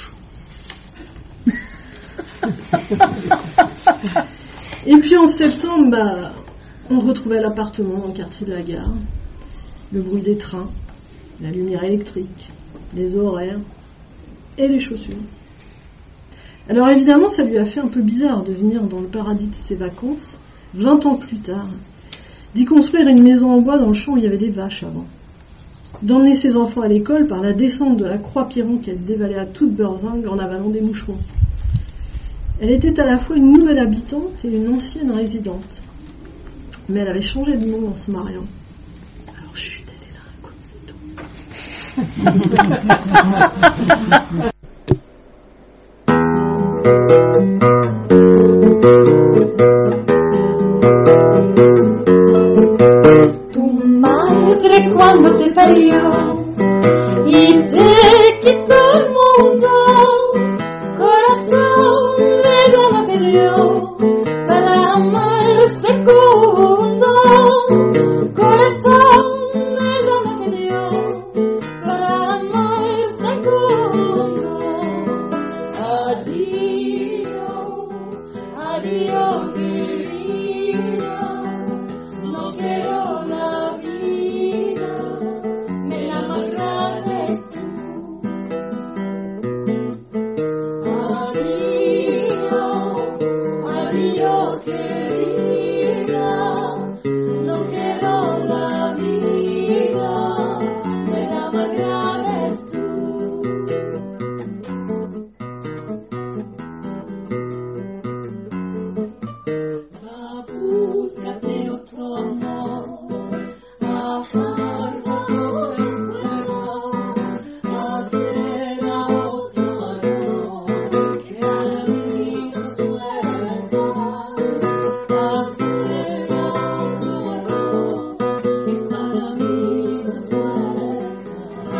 Madame Chose. » Et puis en septembre, bah, on retrouvait l'appartement dans le quartier de la gare. Le bruit des trains, la lumière électrique, les horaires et les chaussures. Alors évidemment, ça lui a fait un peu bizarre de venir dans le paradis de ses vacances, vingt ans plus tard, d'y construire une maison en bois dans le champ où il y avait des vaches avant, d'emmener ses enfants à l'école par la descente de la croix Piron qu'elle dévalait à toute beurzingue en avalant des moucherons. Elle était à la fois une nouvelle habitante et une ancienne résidente, mais elle avait changé de nom en se mariant. Alors chut, elle est là, incognito. Tu madre quando te parió y te quitó el mundo, corazón ella no te dio para amar el segundo, corazón ella no te dio para amar el segundo. Adiós, adiós querida, no quiero la vida, me la más grande es tú. Adiós, adiós querida, no quiero la vida, me la más grande es tú. Búscate otro amor, amarga tu esfuerzo, hacer a otro amor que a mí se suelta, hacer a otro amor que para mí se suelta.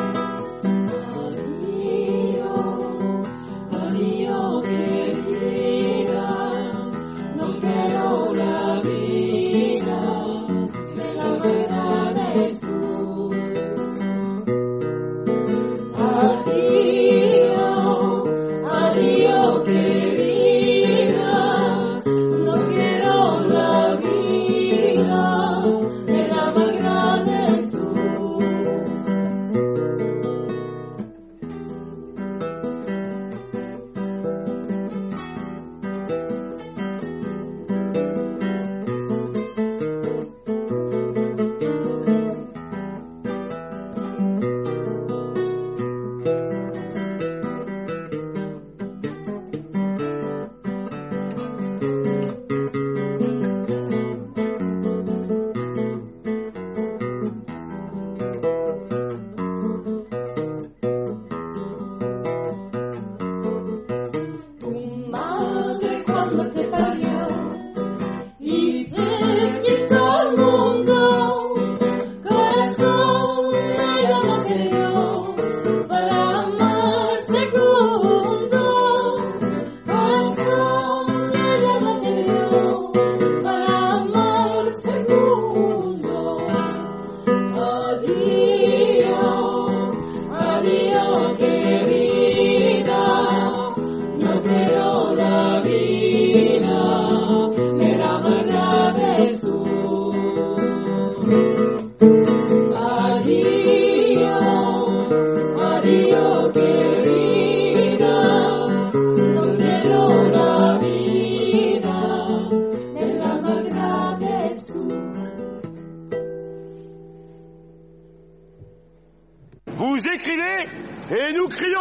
Adiós, adiós querida, no quiero la vida, me la verdad es tú. Adiós, adiós querida, no quiero la vida, me la más grande es tú.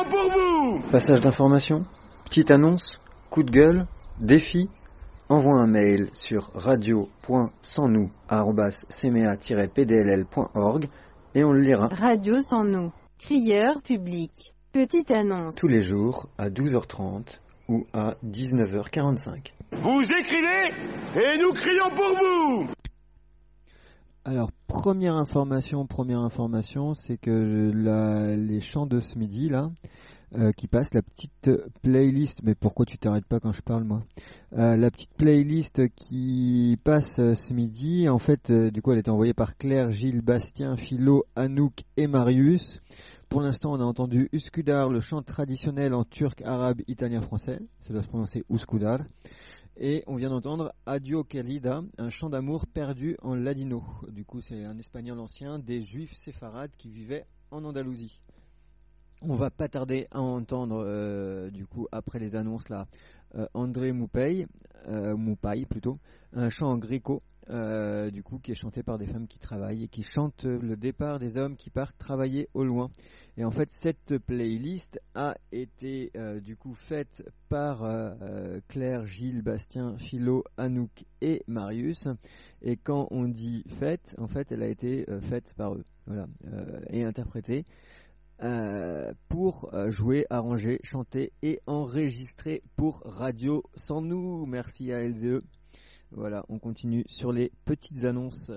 crions pour vous. Passage d'information, petite annonce, coup de gueule, défi. Envoie un mail sur radio point sans nous arobase cma tiret p d l l point org et on le lira. Radio sans nous, crieur public. Petite annonce. Tous les jours à douze heures trente ou à dix-neuf heures quarante-cinq. Vous écrivez et nous crions pour vous. Alors, première information, première information, c'est que la, les chants de ce midi, là, euh, qui passent, la petite playlist, mais pourquoi tu t'arrêtes pas quand je parle, moi euh, La petite playlist qui passe euh, ce midi, en fait, euh, du coup, elle a été envoyée par Claire, Gilles, Bastien, Philo, Anouk et Marius. Pour l'instant, on a entendu Uskudar, le chant traditionnel en turc, arabe, italien, français. Ça doit se prononcer Uskudar. Et on vient d'entendre Adio Querida, un chant d'amour perdu en ladino. Du coup, c'est un espagnol ancien des juifs séfarades qui vivaient en Andalousie. On va pas tarder à entendre, euh, du coup, après les annonces là, euh, André Moupay, euh, Moupay plutôt, un chant en gréco, euh, du coup, qui est chanté par des femmes qui travaillent et qui chantent le départ des hommes qui partent travailler au loin. Et en fait, cette playlist a été euh, du coup faite par euh, euh, Claire, Gilles, Bastien, Philo, Anouk et Marius. Et quand on dit faite, en fait, elle a été euh, faite par eux, voilà, euh, et interprétée euh, pour euh, jouer, arranger, chanter et enregistrer pour Radio Sans Nous. Merci à L Z E. Voilà, on continue sur les petites annonces.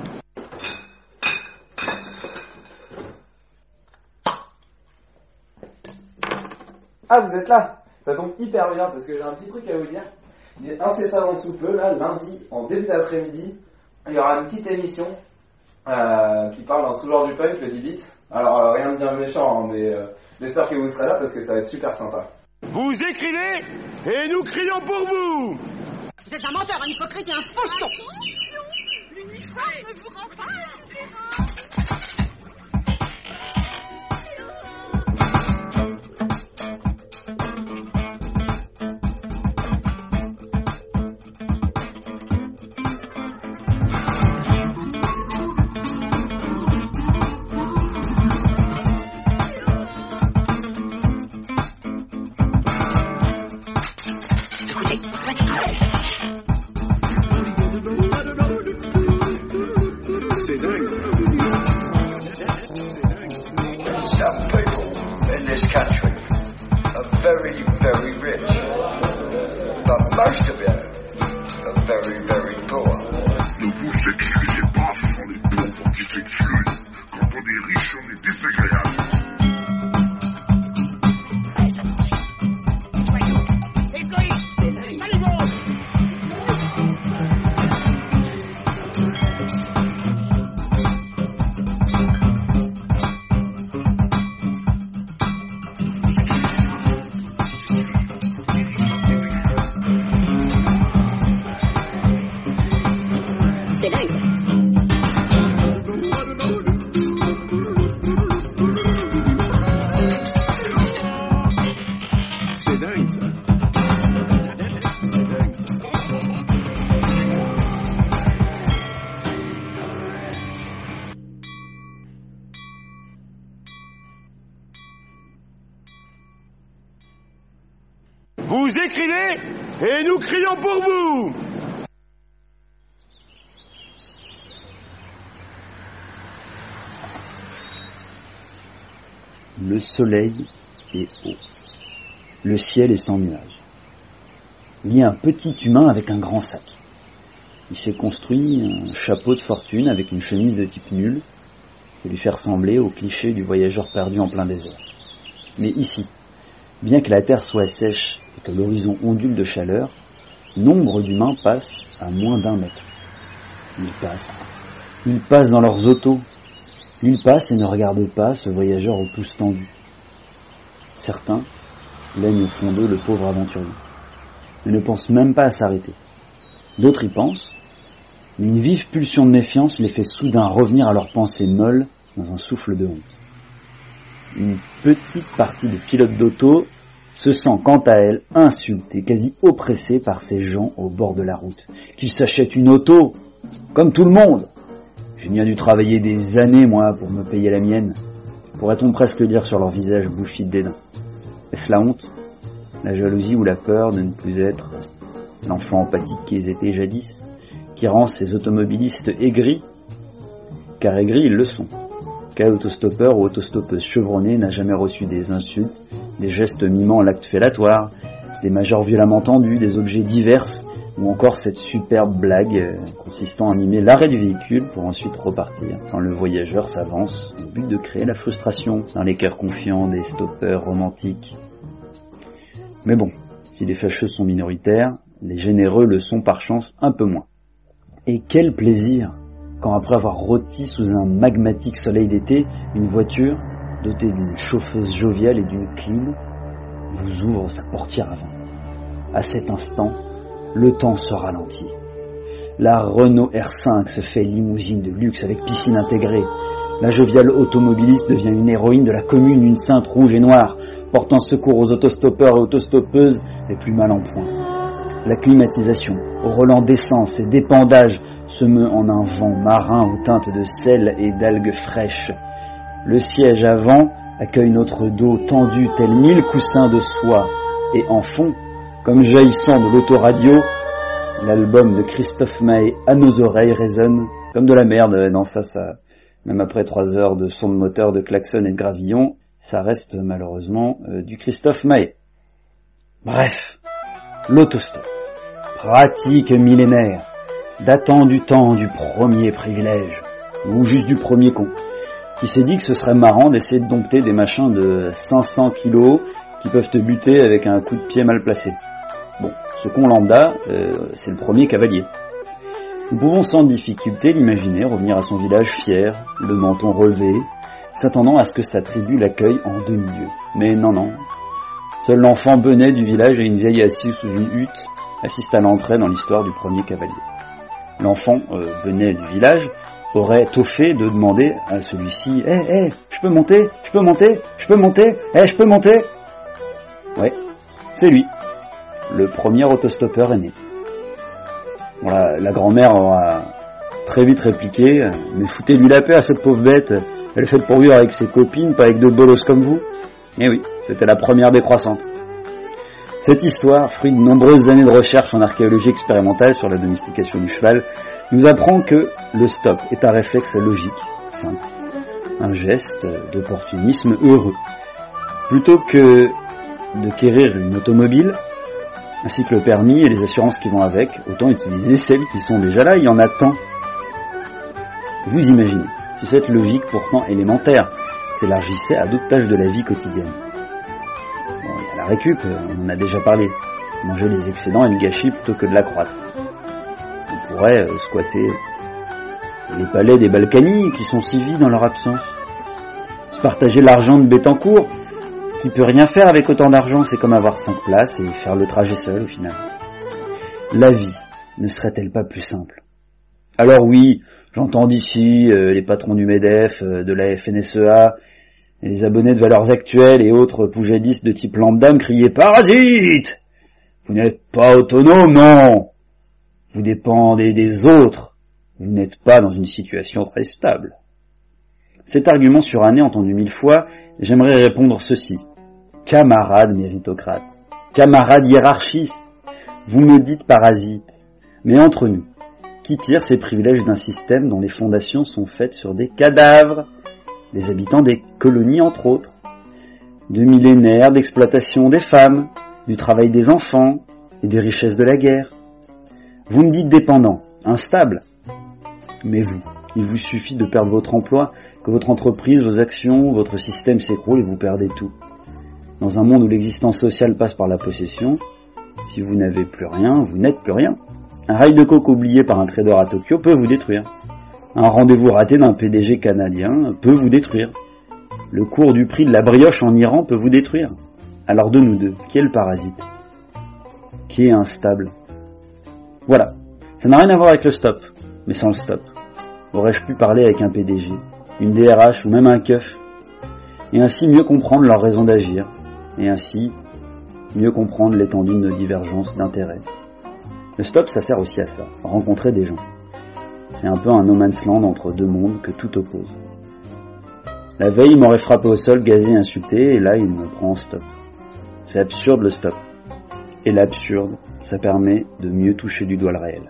Ah, vous êtes là? Ça tombe hyper bien parce que j'ai un petit truc à vous dire. Il est incessamment sous peu, là, lundi, en début d'après-midi, il y aura une petite émission euh, qui parle d'un sous-genre du punk, le dix-bit. Alors, euh, rien de bien méchant, hein, mais euh, j'espère que vous serez là parce que ça va être super sympa. Vous écrivez et nous crions pour vous. Vous êtes un menteur, un hypocrite et un fauchon. L'uniforme ne vous rend pas indifférent. Vous écrivez et nous crions pour vous. Le soleil est haut. Le ciel est sans nuages. Il y a un petit humain avec un grand sac. Il s'est construit un chapeau de fortune avec une chemise de type nul pour lui faire ressembler au cliché du voyageur perdu en plein désert. Mais ici, bien que la terre soit sèche et que l'horizon ondule de chaleur, nombre d'humains passent à moins d'un mètre. Ils passent. Ils passent dans leurs autos. Ils passent et ne regardent pas ce voyageur au pouce tendu. Certains laignent au fond d'eux le pauvre aventurier. Ils ne pensent même pas à s'arrêter. D'autres y pensent, mais une vive pulsion de méfiance les fait soudain revenir à leurs pensées molles dans un souffle de honte. Une petite partie de pilotes d'auto se sent quant à elle insultée, quasi oppressée par ces gens au bord de la route, qui s'achètent une auto, comme tout le monde. J'ai bien dû travailler des années, moi, pour me payer la mienne. Pourrait-on presque lire sur leur visage bouffi de dédain? Est-ce la honte, la jalousie ou la peur de ne plus être l'enfant empathique qu'ils étaient jadis, qui rend ces automobilistes aigris? Car aigris ils le sont. Quel autostoppeur ou autostoppeuse chevronné n'a jamais reçu des insultes, des gestes mimant l'acte fellatoire, des majeurs violemment tendus, des objets divers, ou encore cette superbe blague euh, consistant à mimer l'arrêt du véhicule pour ensuite repartir quand le voyageur s'avance au but de créer la frustration dans les cœurs confiants des stoppeurs romantiques. Mais bon, si les fâcheux sont minoritaires, les généreux le sont par chance un peu moins. Et quel plaisir quand après avoir rôti sous un magmatique soleil d'été, une voiture, dotée d'une chauffeuse joviale et d'une clim, vous ouvre sa portière avant. À cet instant, le temps se ralentit. La Renault R cinq se fait limousine de luxe avec piscine intégrée. La joviale automobiliste devient une héroïne de la commune, une sainte rouge et noire, portant secours aux autostoppeurs et autostoppeuses les plus mal en point. La climatisation, au relent d'essence et d'épandage, se meut en un vent marin aux teintes de sel et d'algues fraîches. Le siège avant accueille notre dos tendu tel mille coussins de soie. Et en fond, comme jaillissant de l'autoradio, l'album de Christophe Maé à nos oreilles résonne comme de la merde. Non, ça, ça, même après trois heures de son de moteur, de klaxon et de gravillon, ça reste malheureusement euh, du Christophe Maé. Bref, l'autostop, pratique millénaire, datant du temps du premier privilège, ou juste du premier con, qui s'est dit que ce serait marrant d'essayer de dompter des machins de cinq cents kilos qui peuvent te buter avec un coup de pied mal placé. Bon, ce con lambda, euh, c'est le premier cavalier. Nous pouvons sans difficulté l'imaginer revenir à son village fier, le menton relevé, s'attendant à ce que sa tribu l'accueille en demi-lieu. Mais non, non. Seul l'enfant benet du village et une vieille assise sous une hutte assistent à l'entrée dans l'histoire du premier cavalier. L'enfant euh, benet du village aurait tôt fait de demander à celui-ci « Eh, hey, eh, hey, je peux monter, je peux monter, je peux monter, eh, hey, je peux monter ?» Ouais, c'est lui. Le premier autostoppeur est né. Bon, la, la grand-mère aura très vite répliqué « Mais foutez-lui la paix à cette pauvre bête, elle fait pour vivre avec ses copines, pas avec deux bolos comme vous. » Eh oui, c'était la première décroissante. Cette histoire, fruit de nombreuses années de recherche en archéologie expérimentale sur la domestication du cheval, nous apprend que le stop est un réflexe logique, simple, un geste d'opportunisme heureux. Plutôt que de quérir une automobile, ainsi que le permis et les assurances qui vont avec, autant utiliser celles qui sont déjà là, il y en a tant. Vous imaginez, si cette logique pourtant élémentaire s'élargissait à d'autres tâches de la vie quotidienne. Bon, il y a la récup, on en a déjà parlé. Manger les excédents et le gâchis plutôt que de l'accroître. On pourrait euh, squatter les palais des Balkany qui sont si vides dans leur absence. Se partager l'argent de Bettencourt, qui peut rien faire avec autant d'argent, c'est comme avoir cinq places et faire le trajet seul au final. La vie ne serait-elle pas plus simple? Alors oui, j'entends d'ici euh, les patrons du MEDEF, euh, de la F N S E A, et les abonnés de Valeurs Actuelles et autres poujadistes de type lambda me crier « Parasite ! Vous n'êtes pas autonome, non! Vous dépendez des autres. Vous n'êtes pas dans une situation très stable. » Cet argument suranné entendu mille fois, j'aimerais répondre ceci. Camarades méritocrates, camarades hiérarchistes, vous me dites parasites, mais entre nous, qui tire ses privilèges d'un système dont les fondations sont faites sur des cadavres, des habitants des colonies entre autres, de millénaires d'exploitation des femmes, du travail des enfants et des richesses de la guerre. Vous me dites dépendant, instable, mais vous, il vous suffit de perdre votre emploi, que votre entreprise, vos actions, votre système s'écroule et vous perdez tout. Dans un monde où l'existence sociale passe par la possession, si vous n'avez plus rien, vous n'êtes plus rien. Un rail de coke oublié par un trader à Tokyo peut vous détruire. Un rendez-vous raté d'un P D G canadien peut vous détruire. Le cours du prix de la brioche en Iran peut vous détruire. Alors de nous deux, qui est le parasite? Qui est instable? Voilà. Ça n'a rien à voir avec le stop, mais sans le stop. Aurais-je pu parler avec un P D G, une D R H ou même un keuf, et ainsi mieux comprendre leur raison d'agir, et ainsi mieux comprendre l'étendue de nos divergences d'intérêts. Le stop, ça sert aussi à ça, à rencontrer des gens. C'est un peu un no man's land entre deux mondes que tout oppose. La veille, il m'aurait frappé au sol, gazé et insulté, et là, il me prend en stop. C'est absurde le stop. Et l'absurde, ça permet de mieux toucher du doigt le réel.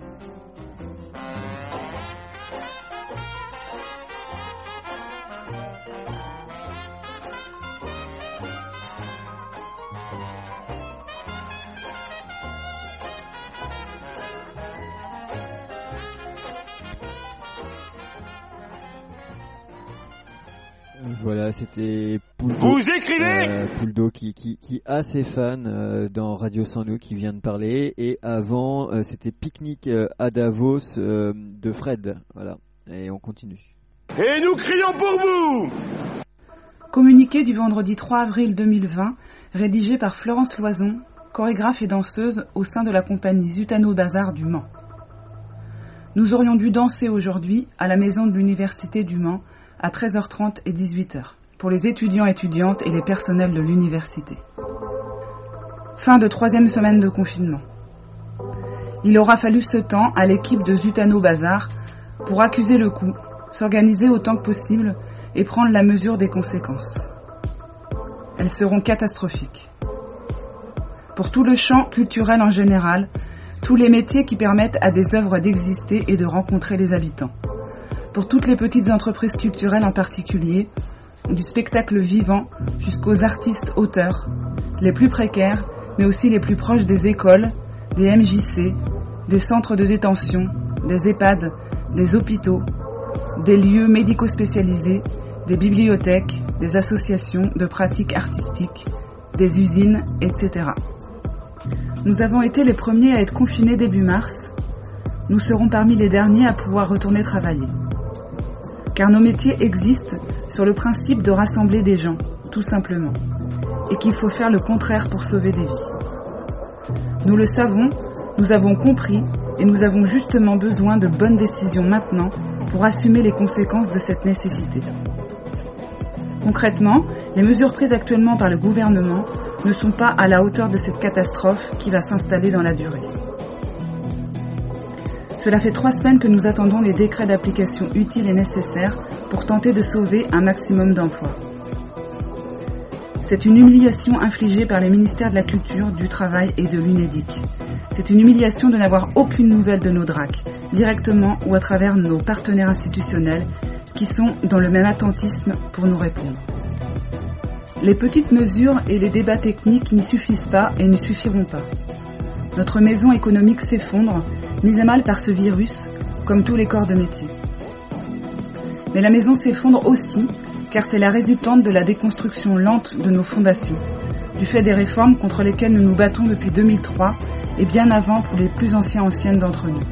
Voilà, c'était Pouldo, Vous écrivez euh, Pouldo qui, qui, qui a ses fans euh, dans Radio Sans Nous qui vient de parler. Et avant, euh, c'était Pique-Nique euh, à Davos euh, de Fred. Voilà, et on continue. Et nous crions pour vous. Communiqué du vendredi trois avril deux mille vingt, rédigé par Florence Loison, chorégraphe et danseuse au sein de la compagnie Zutano Bazar du Mans. Nous aurions dû danser aujourd'hui à la maison de l'université du Mans à treize heures trente et dix-huit heures, pour les étudiants, étudiantes et les personnels de l'université. Fin de troisième semaine de confinement. Il aura fallu ce temps à l'équipe de Zutano Bazar pour accuser le coup, s'organiser autant que possible et prendre la mesure des conséquences. Elles seront catastrophiques. Pour tout le champ culturel en général, tous les métiers qui permettent à des œuvres d'exister et de rencontrer les habitants. Pour toutes les petites entreprises culturelles en particulier, du spectacle vivant jusqu'aux artistes auteurs, les plus précaires, mais aussi les plus proches des écoles, des M J C, des centres de détention, des EHPAD, des hôpitaux, des lieux médico-spécialisés, des bibliothèques, des associations de pratiques artistiques, des usines, et cetera. Nous avons été les premiers à être confinés début mars. Nous serons parmi les derniers à pouvoir retourner travailler. Car nos métiers existent sur le principe de rassembler des gens, tout simplement, et qu'il faut faire le contraire pour sauver des vies. Nous le savons, nous avons compris, et nous avons justement besoin de bonnes décisions maintenant pour assumer les conséquences de cette nécessité. Concrètement, les mesures prises actuellement par le gouvernement ne sont pas à la hauteur de cette catastrophe qui va s'installer dans la durée. Cela fait trois semaines que nous attendons les décrets d'application utiles et nécessaires pour tenter de sauver un maximum d'emplois. C'est une humiliation infligée par les ministères de la Culture, du Travail et de l'UNEDIC. C'est une humiliation de n'avoir aucune nouvelle de nos D R A C, directement ou à travers nos partenaires institutionnels, qui sont dans le même attentisme pour nous répondre. Les petites mesures et les débats techniques n'y suffisent pas et ne suffiront pas. Notre maison économique s'effondre, mise à mal par ce virus, comme tous les corps de métier. Mais la maison s'effondre aussi, car c'est la résultante de la déconstruction lente de nos fondations, du fait des réformes contre lesquelles nous nous battons depuis deux mille trois et bien avant pour les plus anciens anciennes d'entre nous.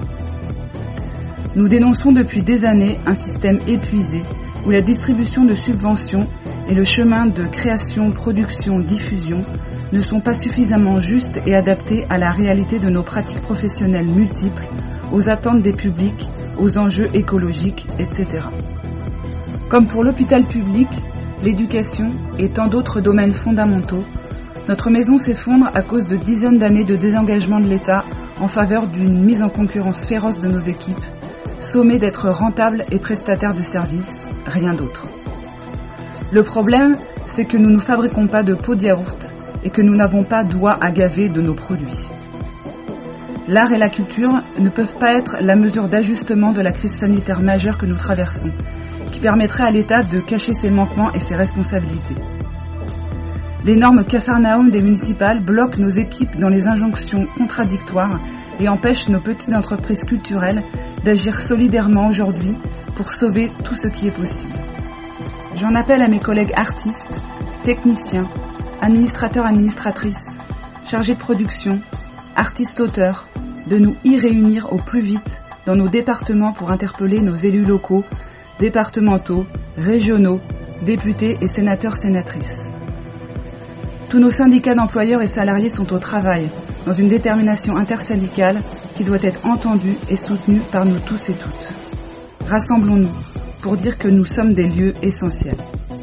Nous dénonçons depuis des années un système épuisé où la distribution de subventions et le chemin de création, production, diffusion ne sont pas suffisamment justes et adaptés à la réalité de nos pratiques professionnelles multiples, aux attentes des publics, aux enjeux écologiques, et cetera. Comme pour l'hôpital public, l'éducation et tant d'autres domaines fondamentaux, notre maison s'effondre à cause de dizaines d'années de désengagement de l'État en faveur d'une mise en concurrence féroce de nos équipes, sommées d'être rentables et prestataires de services, rien d'autre. Le problème, c'est que nous ne fabriquons pas de pots de yaourt et que nous n'avons pas doigt à gaver de nos produits. L'art et la culture ne peuvent pas être la mesure d'ajustement de la crise sanitaire majeure que nous traversons, qui permettrait à l'État de cacher ses manquements et ses responsabilités. L'énorme capharnaüm des municipales bloque nos équipes dans les injonctions contradictoires et empêche nos petites entreprises culturelles d'agir solidairement aujourd'hui pour sauver tout ce qui est possible. J'en appelle à mes collègues artistes, techniciens, administrateurs, administratrices, chargés de production, artistes-auteurs, de nous y réunir au plus vite dans nos départements pour interpeller nos élus locaux, départementaux, régionaux, députés et sénateurs-sénatrices. Tous nos syndicats d'employeurs et salariés sont au travail, dans une détermination intersyndicale qui doit être entendue et soutenue par nous tous et toutes. Rassemblons-nous pour dire que nous sommes des lieux essentiels.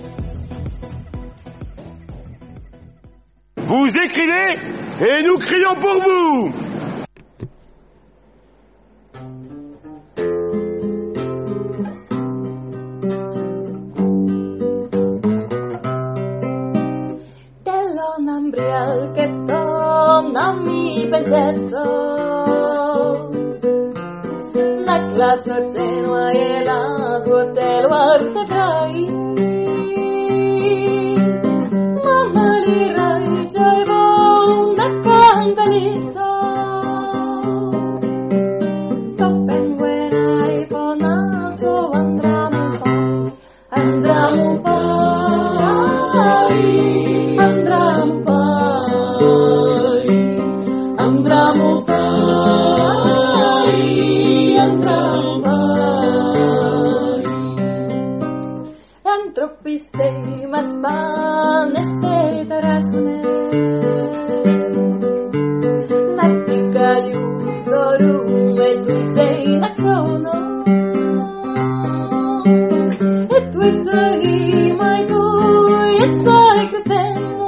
Vous écrivez et nous crions pour vous. mi pezzetto. La classe cenua e la tua te lo arterai. Mamma li rai, c'avevo una cantalista. Andiamo poi, andiamo poi, andiamo poi, andiamo poi. Entro piste, ma spanne te tarasune. Nattica giusto rume, tu sei una crono. Dragi, mai tu, e stai crescendo.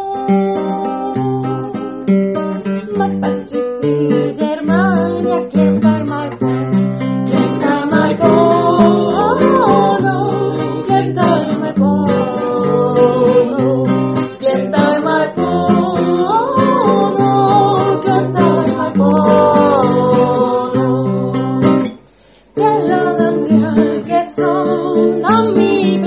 Ma faccisti Germania, chi stai mai buono? Chi stai mai buono? Chi stai mai buono? Chi stai mai buono? Chi stai mai buono? Che la danza che sono a me.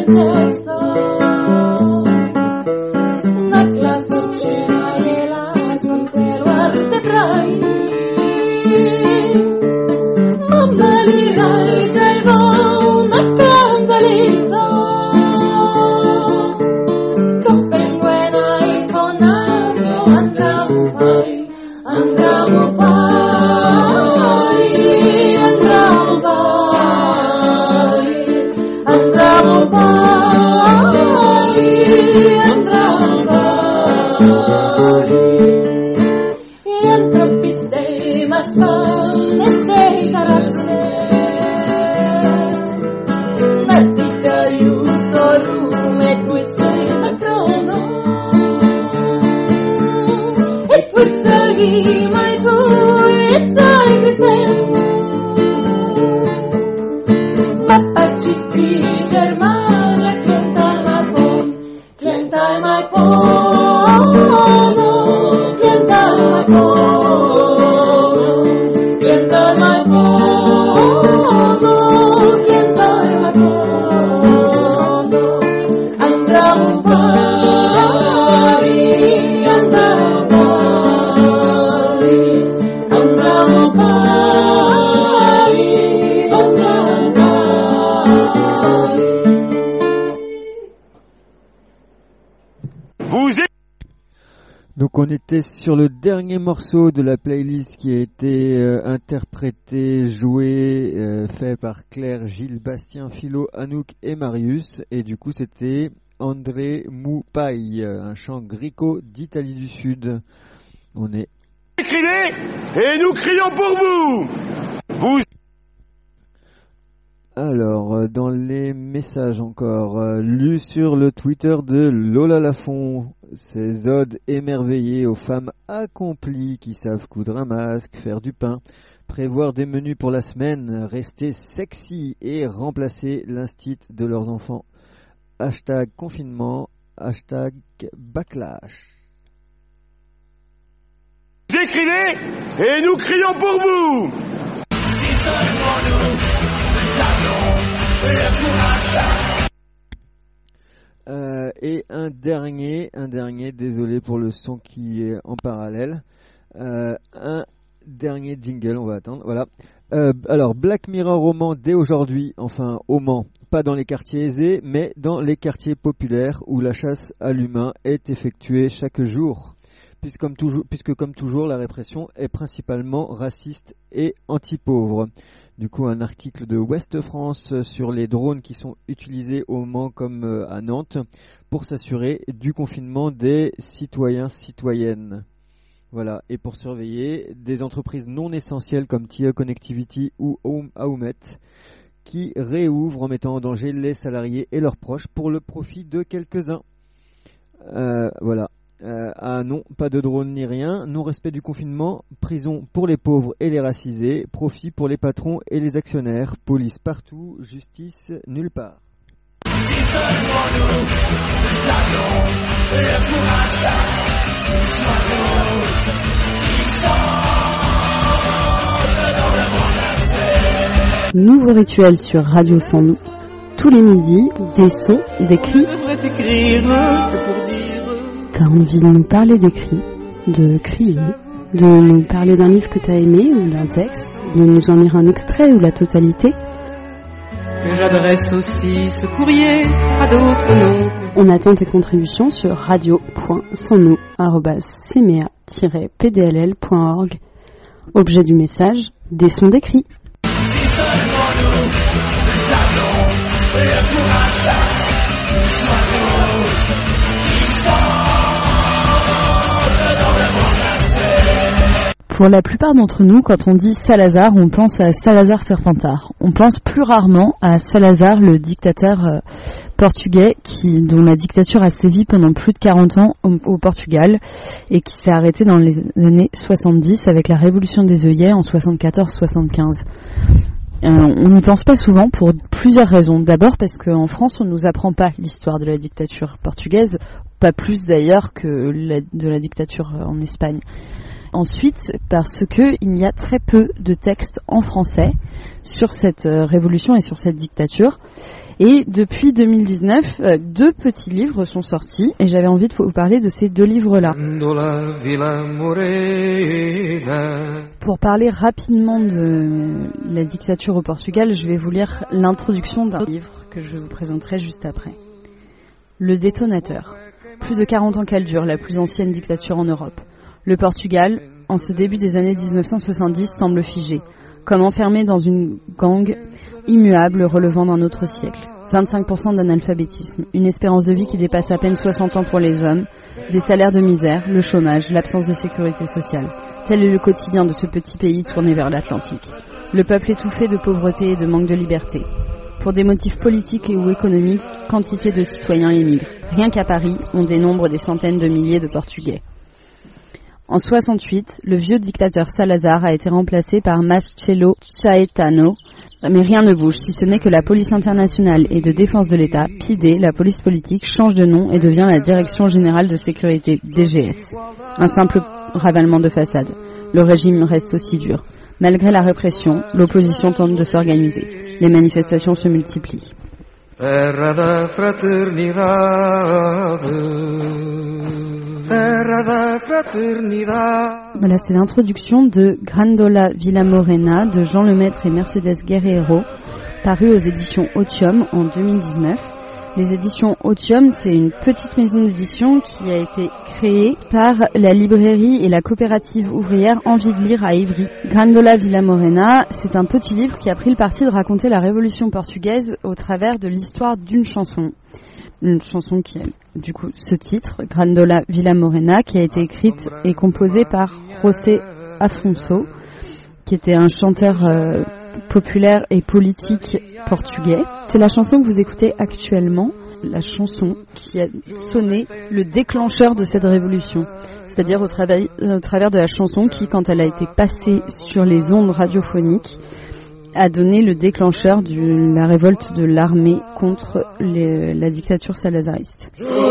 Donc on était sur le dernier morceau de la playlist qui a été euh, interprété, joué, euh, fait par Claire, Gilles, Bastien, Philo, Anouk et Marius. Et du coup c'était André Moupaille, un chant grico d'Italie du Sud. On est... Criez et nous crions pour vous. Vous... Alors, dans les messages encore, euh, lus sur le Twitter de Lola Lafont, ces odes émerveillées aux femmes accomplies qui savent coudre un masque, faire du pain, prévoir des menus pour la semaine, rester sexy et remplacer l'instit de leurs enfants. Hashtag confinement, hashtag backlash. Vous écrivez et nous crions pour vous. Si seulement nous Euh, et un dernier, un dernier, désolé pour le son qui est en parallèle, euh, un dernier jingle, on va attendre, voilà. Euh, alors, Black Mirror au Mans dès aujourd'hui, enfin au Mans, pas dans les quartiers aisés, mais dans les quartiers populaires où la chasse à l'humain est effectuée chaque jour. Puisque comme, toujours, puisque comme toujours, la répression est principalement raciste et anti-pauvre. Du coup, un article de Ouest France sur les drones qui sont utilisés au Mans comme à Nantes pour s'assurer du confinement des citoyens-citoyennes. Voilà, et pour surveiller des entreprises non essentielles comme T I A Connectivity ou Aumet qui réouvrent en mettant en danger les salariés et leurs proches pour le profit de quelques-uns. Euh, voilà. Euh, ah non, pas de drone ni rien, non-respect du confinement, prison pour les pauvres et les racisés, profit pour les patrons et les actionnaires, police partout, justice nulle part. Si seulement nous, nous savions le courage des oiseaux qui chantent dans le monde entier. Nouveau rituel sur Radio Sans Nous. Tous les midis, des sons, des cris. T'as envie de nous parler des cris, de crier, de nous parler d'un livre que t'as aimé ou d'un texte, de nous en lire un extrait ou la totalité. Que j'adresse aussi ce courrier à d'autres noms. On attend tes contributions sur radio point sans nous arobase cmea tiret p d l l point org. Objet du message, des sons des cris. Si seulement nous, nous savions le courage des oiseaux qui chantent dans le monde entier. Pour la plupart d'entre nous, quand on dit Salazar, on pense à Salazar Serpentard. On pense plus rarement à Salazar, le dictateur euh, portugais qui, dont la dictature a sévi pendant plus de quarante ans au, au Portugal et qui s'est arrêté dans les années soixante-dix avec la révolution des œillets en soixante-quatorze soixante-quinze. Euh, on n'y pense pas souvent pour plusieurs raisons. D'abord parce qu'en France, on ne nous apprend pas l'histoire de la dictature portugaise, pas plus d'ailleurs que la, de la dictature en Espagne. Ensuite, parce que il y a très peu de textes en français sur cette euh, révolution et sur cette dictature. Et depuis deux mille dix-neuf, euh, deux petits livres sont sortis et j'avais envie de vous parler de ces deux livres-là. Pour parler rapidement de la dictature au Portugal, je vais vous lire l'introduction d'un livre que je vous présenterai juste après. Le détonateur. Plus de quarante ans qu'elle dure, la plus ancienne dictature en Europe. Le Portugal, en ce début des années dix-neuf cent soixante-dix, semble figé, comme enfermé dans une gangue immuable relevant d'un autre siècle. vingt-cinq pour cent d'analphabétisme, une espérance de vie qui dépasse à peine soixante ans pour les hommes, des salaires de misère, le chômage, l'absence de sécurité sociale. Tel est le quotidien de ce petit pays tourné vers l'Atlantique. Le peuple étouffé de pauvreté et de manque de liberté. Pour des motifs politiques et ou économiques, quantité de citoyens émigrent. Rien qu'à Paris, on dénombre des centaines de milliers de Portugais. En soixante-huit, le vieux dictateur Salazar a été remplacé par Marcelo Caetano, mais rien ne bouge, si ce n'est que la police internationale et de défense de l'État, P I D E, la police politique, change de nom et devient la Direction Générale de Sécurité, D G S. Un simple ravalement de façade. Le régime reste aussi dur. Malgré la répression, l'opposition tente de s'organiser. Les manifestations se multiplient. Terra da fraternidade, terra da fraternidade. Voilà, c'est l'introduction de Grandola Villamorena de Jean Lemaître et Mercedes Guerreiro, paru aux éditions Otium en deux mille dix-neuf. Les éditions Otium, c'est une petite maison d'édition qui a été créée par la librairie et la coopérative ouvrière Envie de lire à Ivry. Grandola Villamorena, c'est un petit livre qui a pris le parti de raconter la révolution portugaise au travers de l'histoire d'une chanson. Une chanson qui a, du coup, ce titre, Grandola Villamorena, qui a été écrite et composée par José Afonso, qui était un chanteur euh, populaire et politique portugais. C'est la chanson que vous écoutez actuellement, la chanson qui a sonné le déclencheur de cette révolution. C'est-à-dire au, travail, au travers de la chanson qui, quand elle a été passée sur les ondes radiophoniques, a donné le déclencheur de la révolte de l'armée contre les, la dictature salazariste.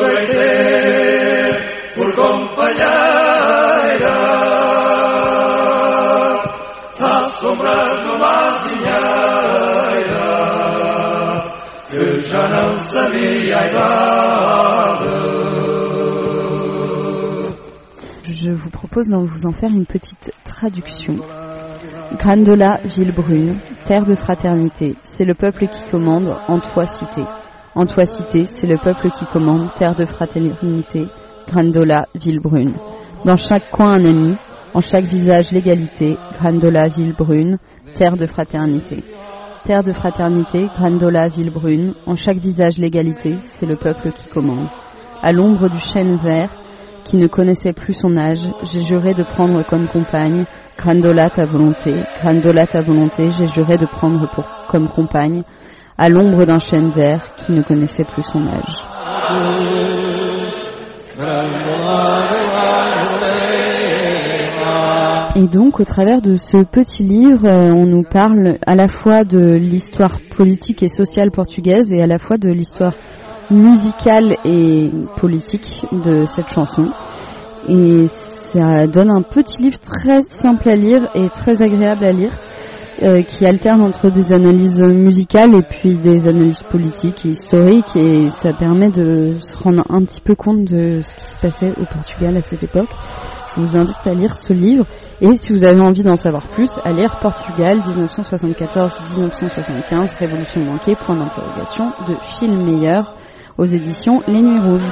Je vous propose de vous en faire une petite traduction. Grandola, ville brune, terre de fraternité, c'est le peuple qui commande en toi cité. En toi cité, c'est le peuple qui commande, terre de fraternité, Grandola, ville brune. Dans chaque coin un ami, en chaque visage l'égalité, Grandola, ville brune, terre de fraternité. Terre de fraternité, Grandola, ville brune, en chaque visage l'égalité, c'est le peuple qui commande. À l'ombre du chêne vert, qui ne connaissait plus son âge, j'ai juré de prendre comme compagne, Grandola ta volonté, Grandola ta volonté, j'ai juré de prendre pour, comme compagne, à l'ombre d'un chêne vert, qui ne connaissait plus son âge. Et donc, au travers de ce petit livre, euh, on nous parle à la fois de l'histoire politique et sociale portugaise et à la fois de l'histoire musicale et politique de cette chanson. Et ça donne un petit livre très simple à lire et très agréable à lire, euh, qui alterne entre des analyses musicales et puis des analyses politiques et historiques, et ça permet de se rendre un petit peu compte de ce qui se passait au Portugal à cette époque. Je vous invite à lire ce livre, et si vous avez envie d'en savoir plus, à lire Portugal dix-neuf cent soixante-quatorze à dix-neuf cent soixante-quinze, Révolution manquée, point d'interrogation, de Phil Meyer, aux éditions Les Nuits Rouges.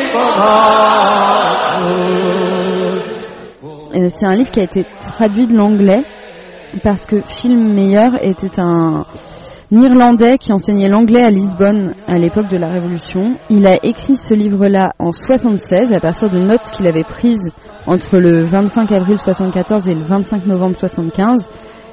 Et c'est un livre qui a été traduit de l'anglais, parce que Phil Meyer était un Irlandais qui enseignait l'anglais à Lisbonne à l'époque de la Révolution. Il a écrit ce livre-là en soixante-seize, à partir de notes qu'il avait prises entre le vingt-cinq avril soixante-quatorze et le vingt-cinq novembre soixante-quinze.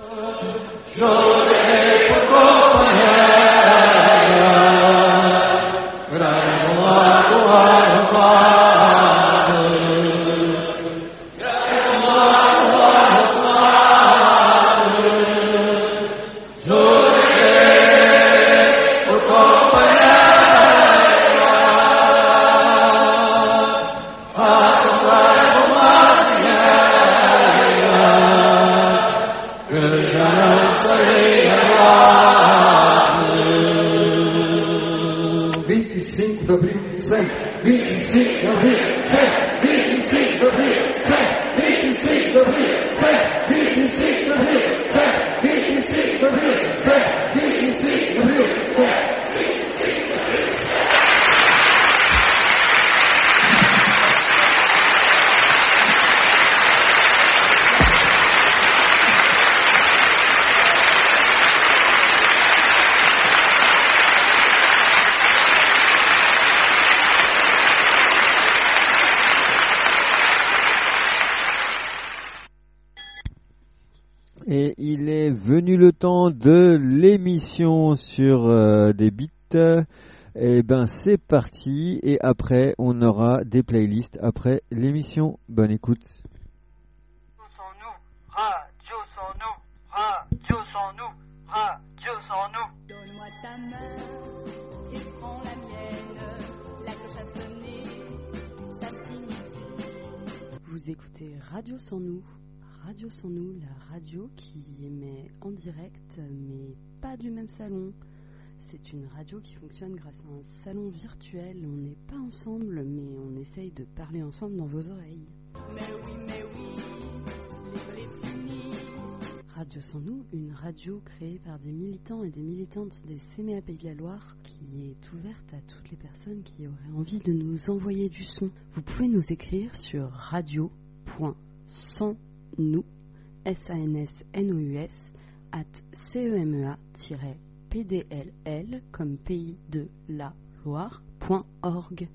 Et il est venu le temps de l'émission sur euh, des beats. Et ben c'est parti. Et après on aura des playlists après l'émission. Bonne écoute. Radio sans nous, radio sans nous, radio sans nous. Donne-moi ta main et prends la mienne. La cloche a sonné, ça signifie. Vous écoutez Radio sans nous. Radio sans nous, la radio qui émet en direct, mais pas du même salon. C'est une radio qui fonctionne grâce à un salon virtuel. On n'est pas ensemble, mais on essaye de parler ensemble dans vos oreilles. Mais oui, mais oui, l'école est finie. Radio sans nous, une radio créée par des militants et des militantes des C M E A Pays de la Loire, qui est ouverte à toutes les personnes qui auraient envie de nous envoyer du son. Vous pouvez nous écrire sur radio point sans nous, S A N S N O U S, at cemea tiret p d l l, comme pays de la Loire, point org.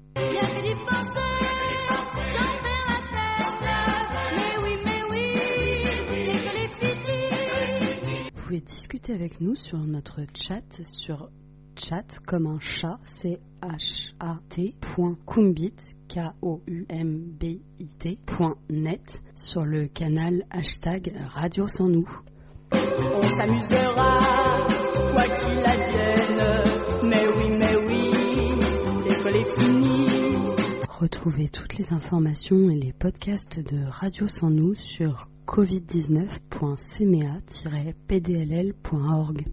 Vous pouvez discuter avec nous sur notre chat, sur chat comme un chat, c'est H A T point kumbit, K O U M B I T point net, sur le canal hashtag Radio Sans Nous. On s'amusera, quoi qu'il advienne, mais oui, mais oui, l'école est finie. Retrouvez toutes les informations et les podcasts de Radio Sans Nous sur covid dix-neuf point cemea tiret p d l l point org.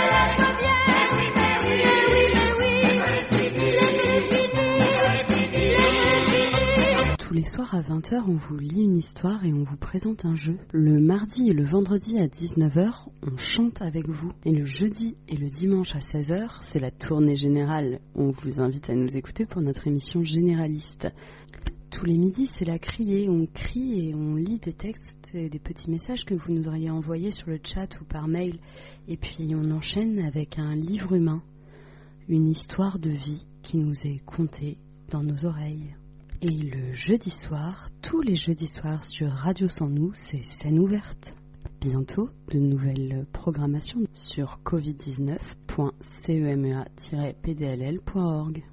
Tous les soirs à vingt heures, on vous lit une histoire et on vous présente un jeu. Le mardi et le vendredi à dix-neuf heures, on chante avec vous. Et le jeudi et le dimanche à seize heures, c'est la tournée générale. On vous invite à nous écouter pour notre émission généraliste. Tous les midis, c'est la criée. On crie et on lit des textes et des petits messages que vous nous auriez envoyés sur le chat ou par mail. Et puis on enchaîne avec un livre humain, une histoire de vie qui nous est contée dans nos oreilles. Et le jeudi soir, tous les jeudis soirs sur Radio Sans Nous, c'est scène ouverte. Bientôt, de nouvelles programmations sur covid dix-neuf point cemea tiret p d l l point org.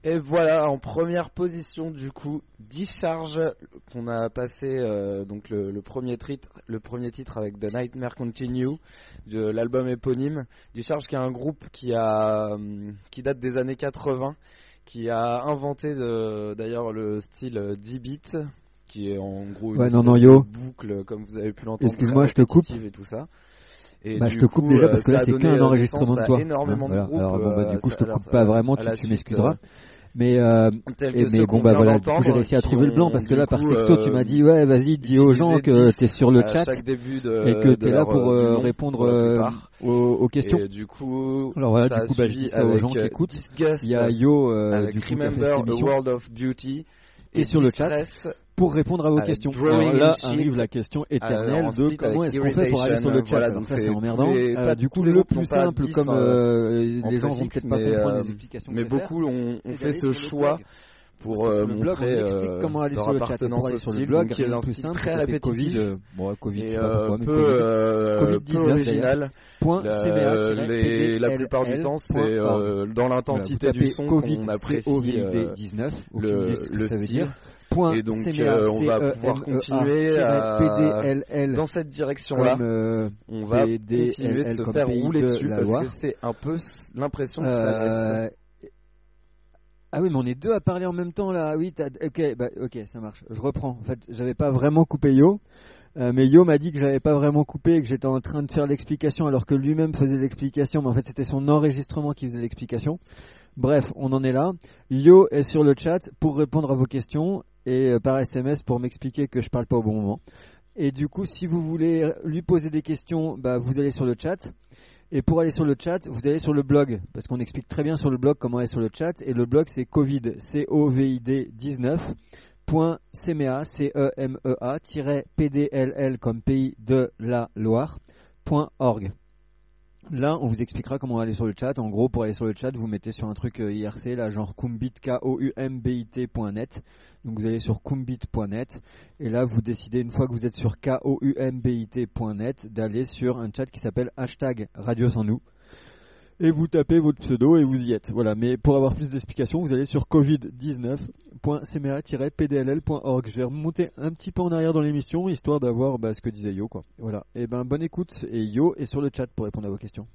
Et voilà, en première position du coup, Discharge, qu'on a passé euh, donc le, le premier titre, le premier titre avec The Nightmare Continue, de l'album éponyme. Discharge, qui est un groupe qui a qui date des années quatre-vingts, qui a inventé de, d'ailleurs le style D-beat, qui est en gros une ouais, espèce non, non, yo. de boucle, comme vous avez pu l'entendre. Excuse-moi, je te coupe. Et tout ça. Et bah, je te coupe coup, déjà parce que là c'est qu'un enregistrement de toi. Énormément hein, de voilà. groupes, Alors bon, bah, du coup je te coupe à, pas vraiment, tu, tu m'excuseras. Mais, euh, et, mais bon bah voilà, du coup j'ai réussi à trouver le blanc parce que là par texto tu m'as dit ouais vas-y dis aux gens que t'es sur le chat et que t'es là pour euh, répondre euh, aux, aux questions. Et du coup, alors voilà, du coup bah, je dis ça aux gens qui écoutent. Il y a Yo euh, du coup qui a fait cette émission qui est sur le chat pour répondre à vos questions. Alors là arrive la question éternelle de comment est-ce qu'on fait pour aller sur le chat. Alors ça c'est emmerdant. Du coup le plus simple, comme les gens vont peut-être pas comprendre les explications, mais beaucoup ont fait ce choix pour euh, montrer euh, comment aller sur le chat. Pour aller sur le blog, qui est un plus simple, très répétitif, euh, bon, Covid, je sais pas pourquoi, mais peu, euh, Covid dix-neuf, peu original. Point la, les, la plupart du temps, c'est euh, dans l'intensité du son qu'on apprécie euh, le, le style. Et donc euh, on va pouvoir continuer à, dans cette direction-là. Euh, on va continuer de se faire rouler dessus parce que c'est un peu l'impression que ça laisse. Ah oui, mais on est deux à parler en même temps là. Oui, t'as... ok, bah, ok, ça marche. Je reprends. En fait, j'avais pas vraiment coupé Yo, euh, mais Yo m'a dit que j'avais pas vraiment coupé et que j'étais en train de faire l'explication alors que lui-même faisait l'explication, mais en fait c'était son enregistrement qui faisait l'explication. Bref, on en est là. Yo est sur le chat pour répondre à vos questions et euh, par S M S pour m'expliquer que je parle pas au bon moment. Et du coup, si vous voulez lui poser des questions, bah vous allez sur le chat. Et pour aller sur le chat, vous allez sur le blog, parce qu'on explique très bien sur le blog comment aller sur le chat. Et le blog, c'est Covid, C O V I D dix-neuf, point cmea, C E M E A, P D L L comme pays de la Loire, point org. Là, on vous expliquera comment aller sur le chat. En gros, pour aller sur le chat, vous mettez sur un truc I R C, là, genre kumbit, K O U M B I T point net. Donc vous allez sur kumbit point net et là vous décidez une fois que vous êtes sur K O U M B I T point net d'aller sur un chat qui s'appelle hashtag Radio Sans Nous et vous tapez votre pseudo et vous y êtes. Voilà, mais pour avoir plus d'explications, vous allez sur covid dix-neuf point cmea tiret p d l l point org. Je vais remonter un petit peu en arrière dans l'émission histoire d'avoir bah, ce que disait Yo, quoi. Voilà. Et ben bonne écoute et Yo est sur le chat pour répondre à vos questions.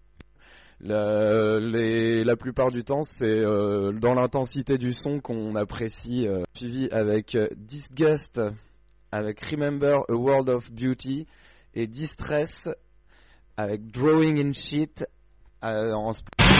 La, les, la plupart du temps, c'est euh, dans l'intensité du son qu'on apprécie. Euh, suivi avec euh, Disgust, avec Remember a World of Beauty, et Distress, avec Drawing in Shit, euh, en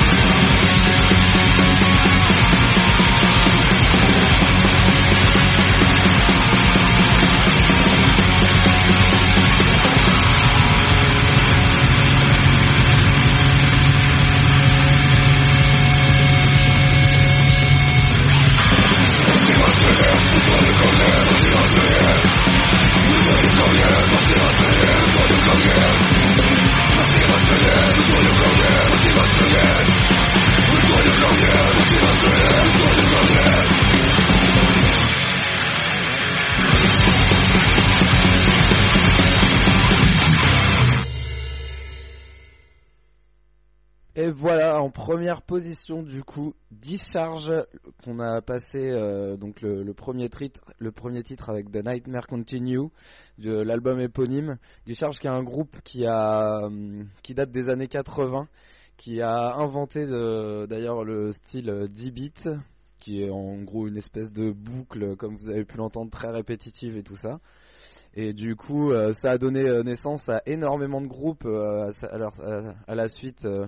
Et voilà, en première position du coup, Discharge, qu'on a passé euh, donc le, le premier titre, le premier titre avec The Nightmare Continue, de l'album éponyme. Discharge, qui est un groupe qui a qui date des années quatre-vingts, qui a inventé de, d'ailleurs le style D-beat, qui est en gros une espèce de boucle, comme vous avez pu l'entendre, très répétitive et tout ça. Et du coup, euh, ça a donné naissance à énormément de groupes euh, à, à, à la suite. Euh,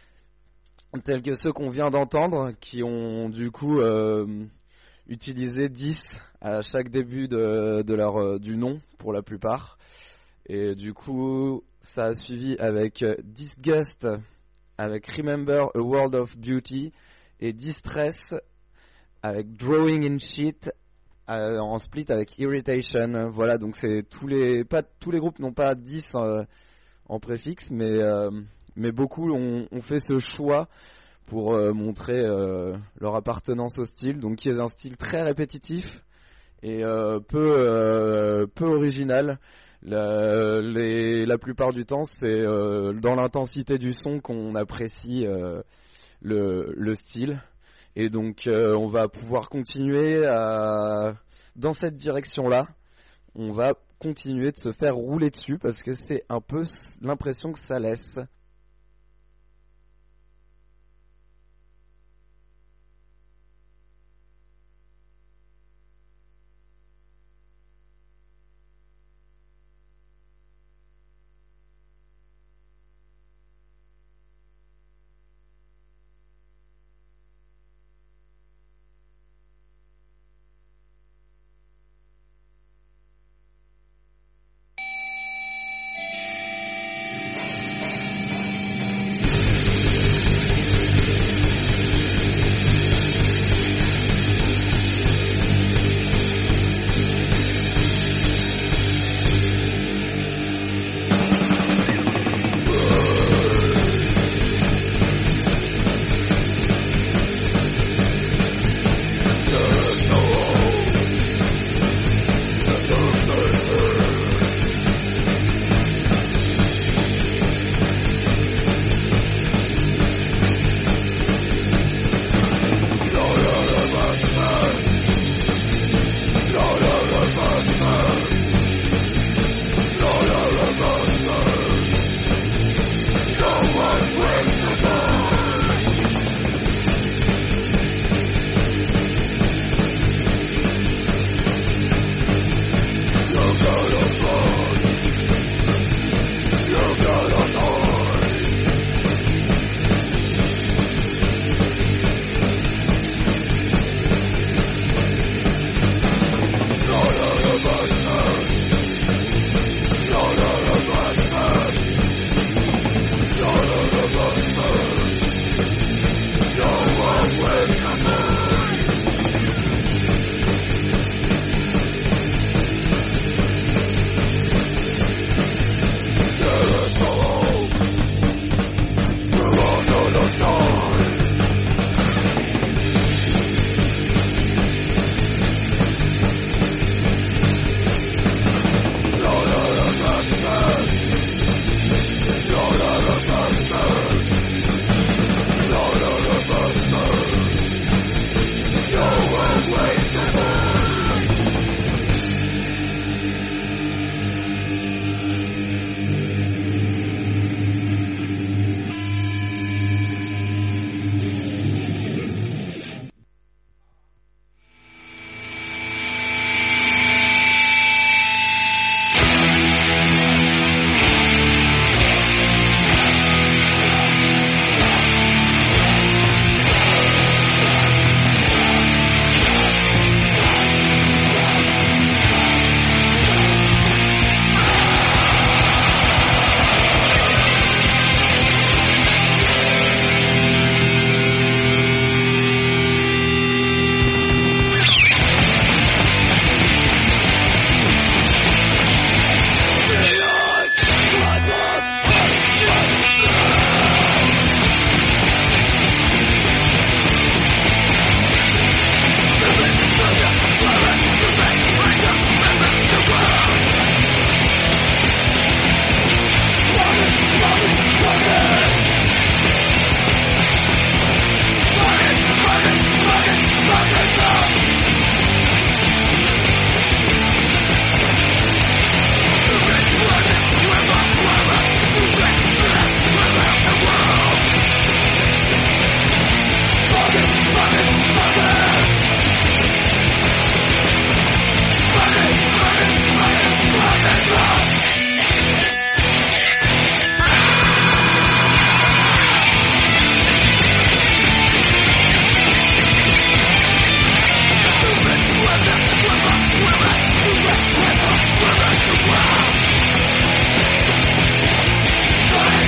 tels que ceux qu'on vient d'entendre, qui ont du coup euh, utilisé dix à chaque début de, de leur, euh, du nom pour la plupart. Et du coup, ça a suivi avec Disgust, avec Remember a World of Beauty, et Distress, avec Drawing in Shit, euh, en split avec Irritation. Voilà, donc c'est tous les, pas tous les groupes n'ont pas dix euh, en préfixe, mais euh, mais beaucoup ont, ont fait ce choix pour euh, montrer euh, leur appartenance au style, donc qui est un style très répétitif et euh, peu euh, peu original. La, les, la plupart du temps, c'est euh, dans l'intensité du son qu'on apprécie euh, le, le style. Et donc euh, on va pouvoir continuer à... dans cette direction-là. On va continuer de se faire rouler dessus parce que c'est un peu l'impression que ça laisse.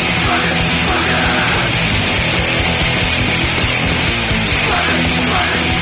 Running, running, running.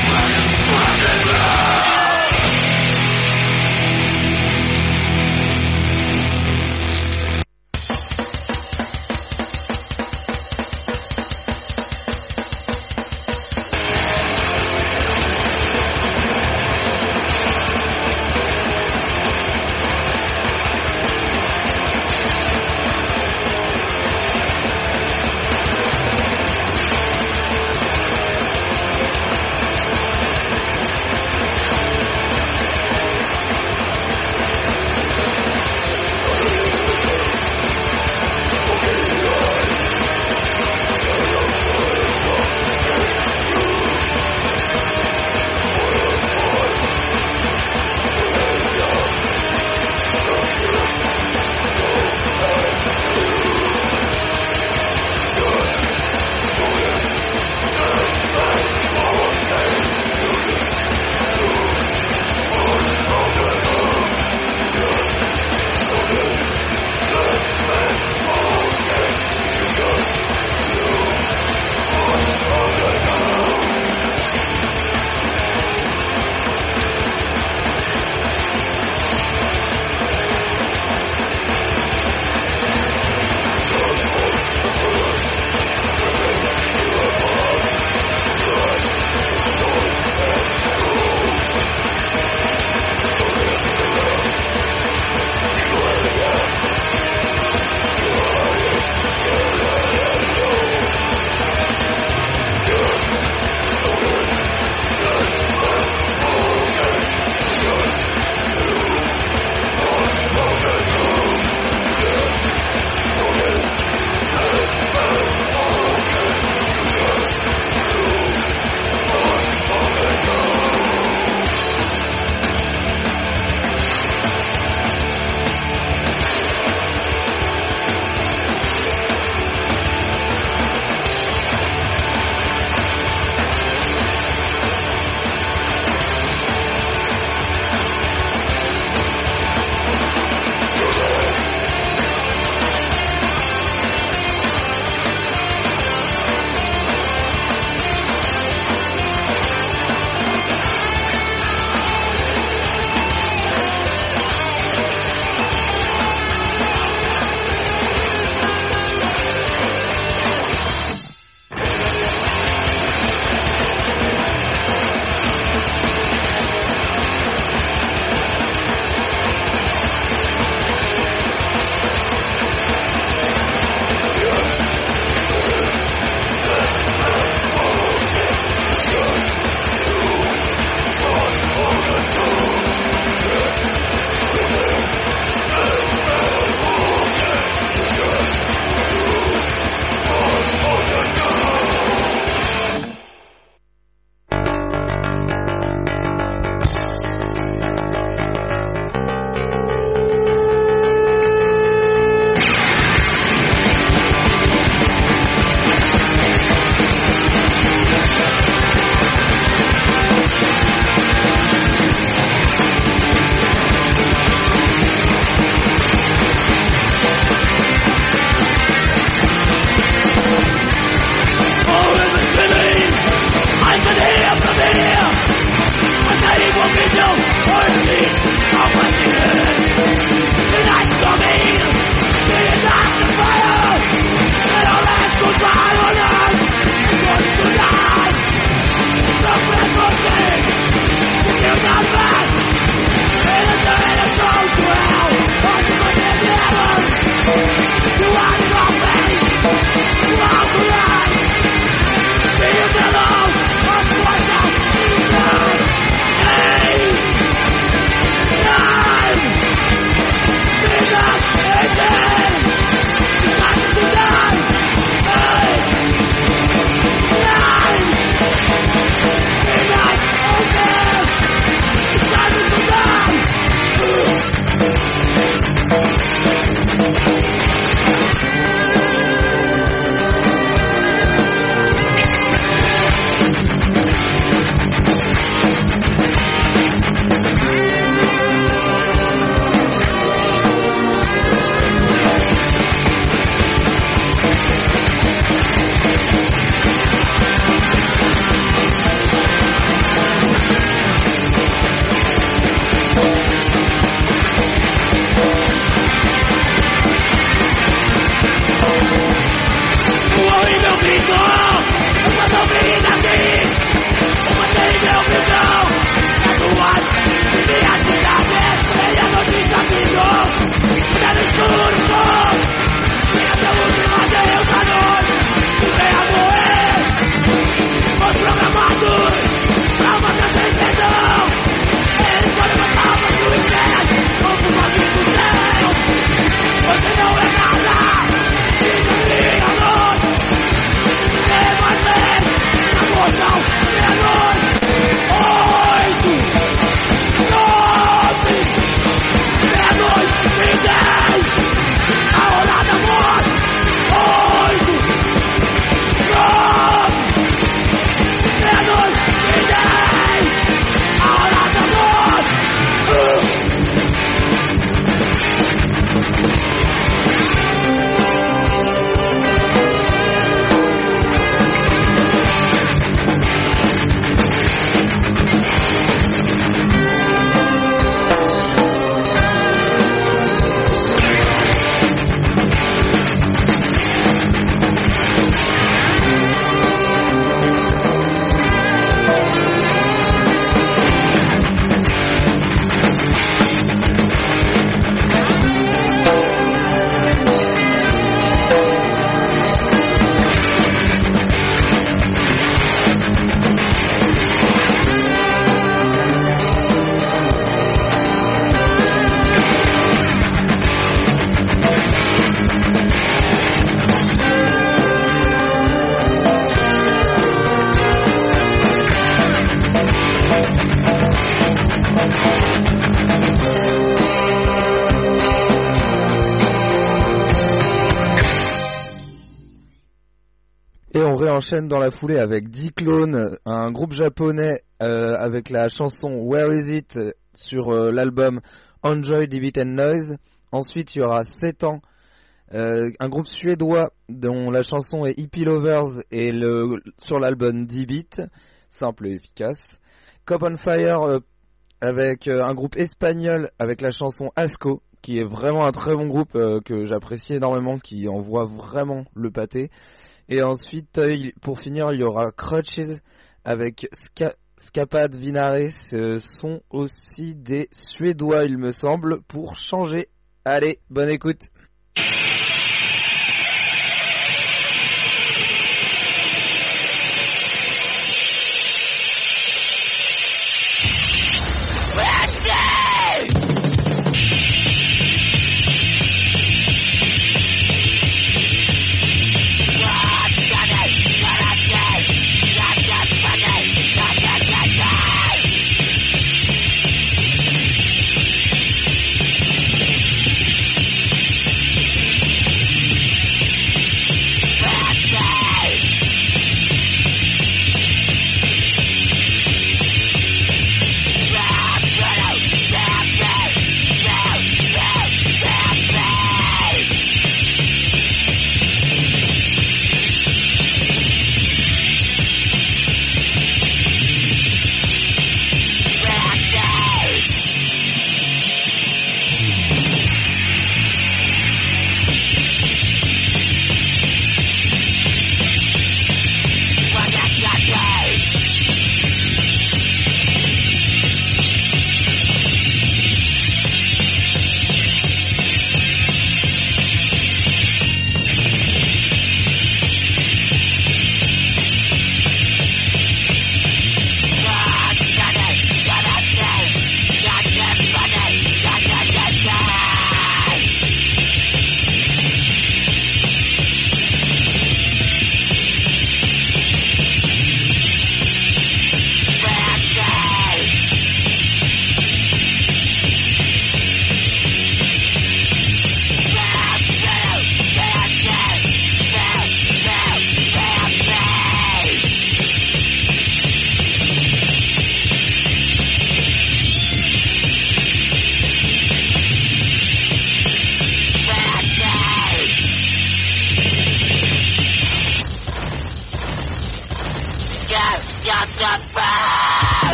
enchaîne dans la foulée avec D-Clone, un groupe japonais euh, avec la chanson Where Is It sur euh, l'album Enjoy the Beat and Noise. Ensuite, il y aura sept ans, euh, un groupe suédois dont la chanson est Hippie Lovers et le, sur l'album D-Beat, simple et efficace. Cop on Fire euh, avec euh, un groupe espagnol avec la chanson Asco, qui est vraiment un très bon groupe euh, que j'apprécie énormément, qui envoie vraiment le pâté. Et ensuite, euh, il, pour finir, il y aura Crutches avec Ska, Scapad Vinare. Ce sont aussi des Suédois, il me semble, pour changer. Allez, bonne écoute.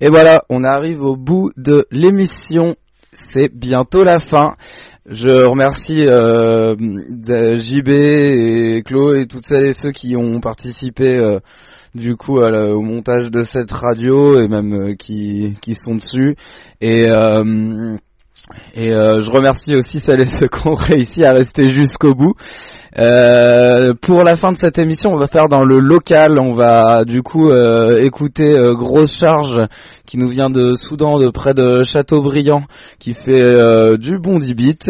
Et voilà, on arrive au bout de l'émission. C'est bientôt la fin. Je remercie euh, J B et Chloé et toutes celles et ceux qui ont participé euh, du coup à la, au montage de cette radio et même euh, qui qui sont dessus. Et euh, et euh, je remercie aussi celles et ceux qui ont réussi à rester jusqu'au bout. Euh, pour la fin de cette émission, on va faire dans le local. On va du coup euh, écouter euh, Grosse Charge qui nous vient de Soudan, de près de Châteaubriand, qui fait euh, du bondi beat.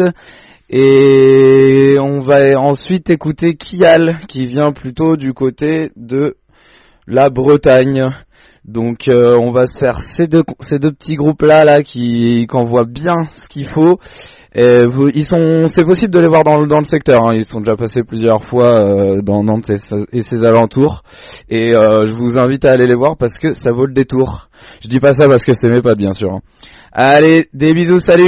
Et on va ensuite écouter Kial qui vient plutôt du côté de la Bretagne. Donc euh, on va se faire ces deux ces deux petits groupes là là qui qui envoient bien ce qu'il faut. Et vous, ils sont, c'est possible de les voir dans, dans le secteur. Hein. Ils sont déjà passés plusieurs fois euh, dans Nantes et, et ses alentours. Et euh, je vous invite à aller les voir parce que ça vaut le détour. Je dis pas ça parce que c'est mes potes, bien sûr. Hein. Allez, des bisous, salut.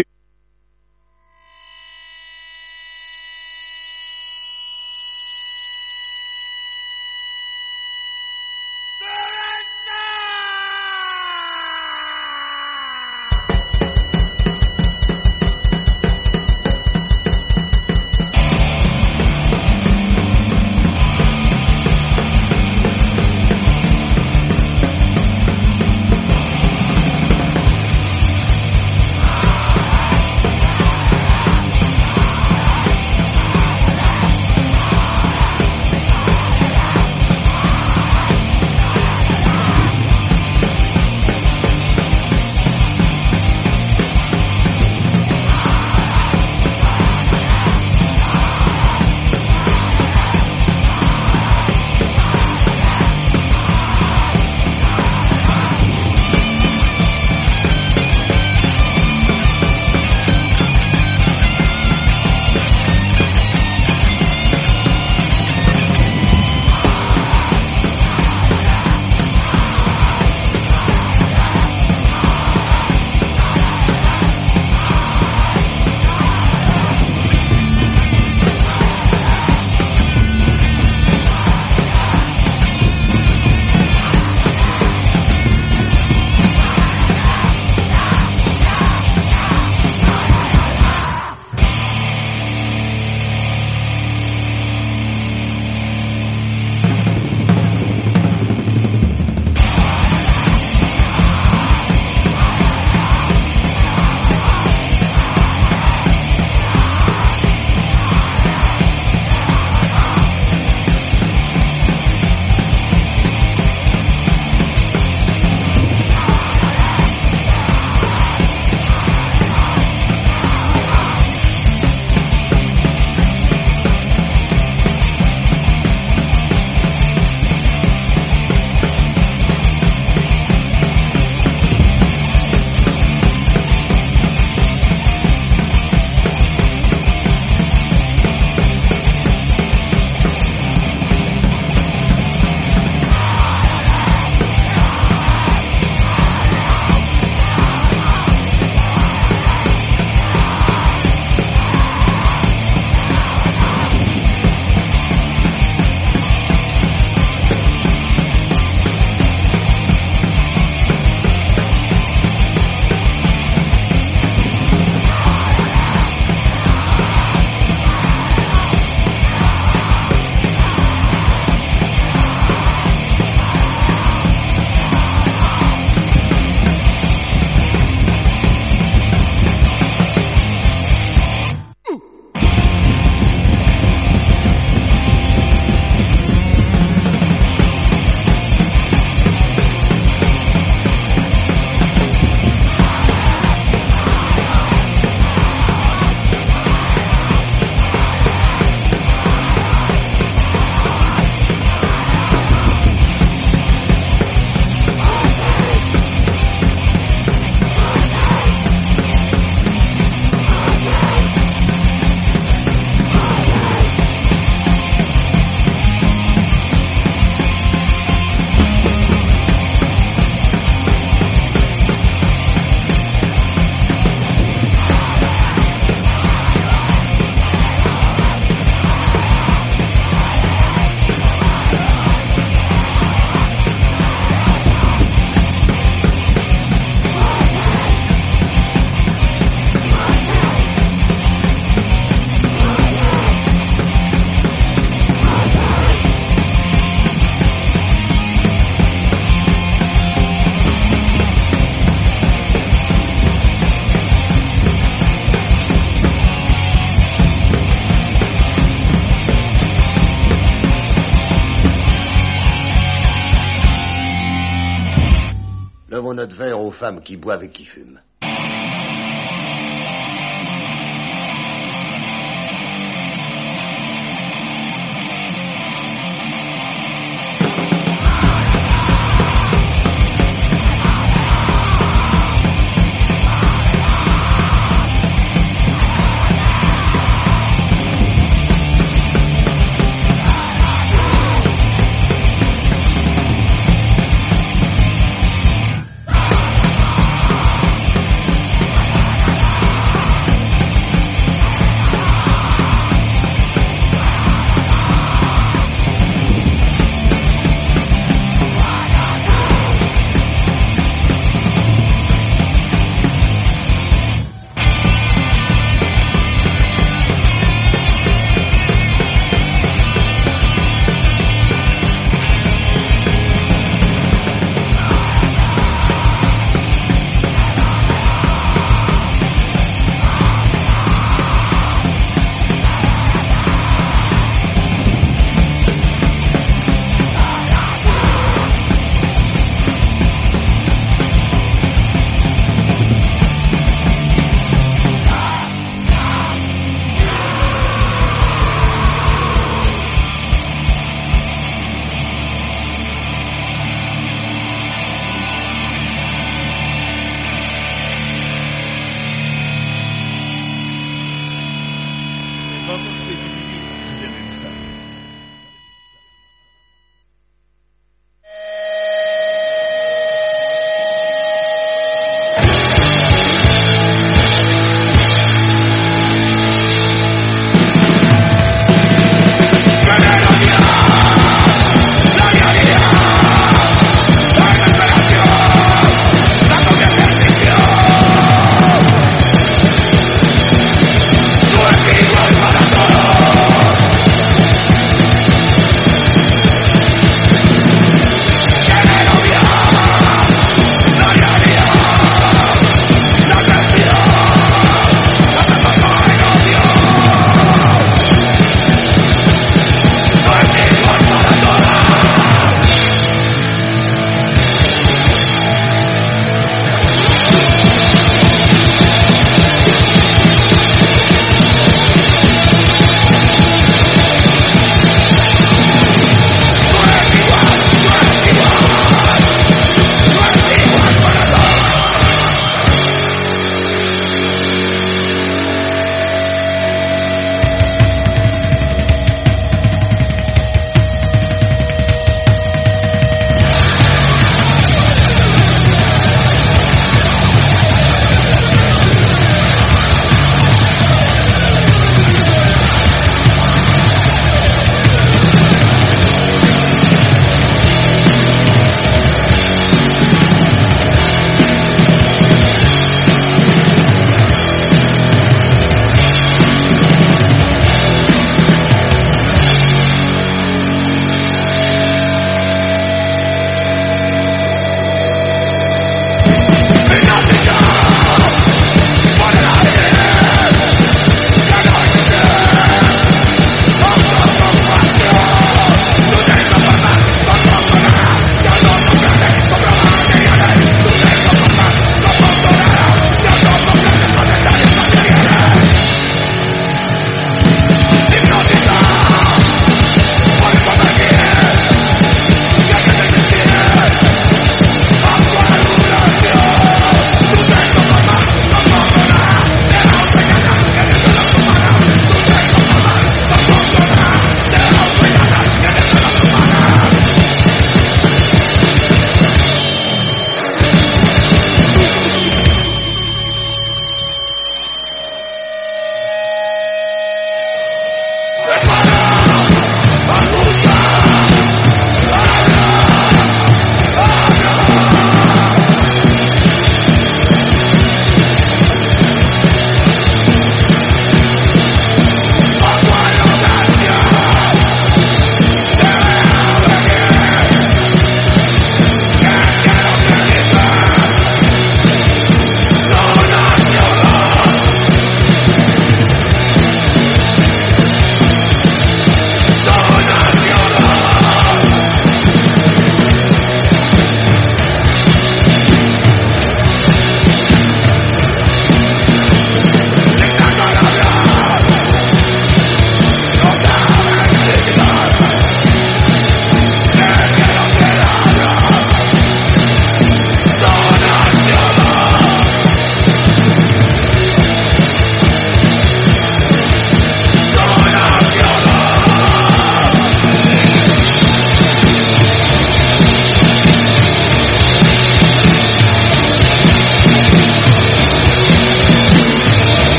Levons notre verre aux femmes qui boivent et qui fument.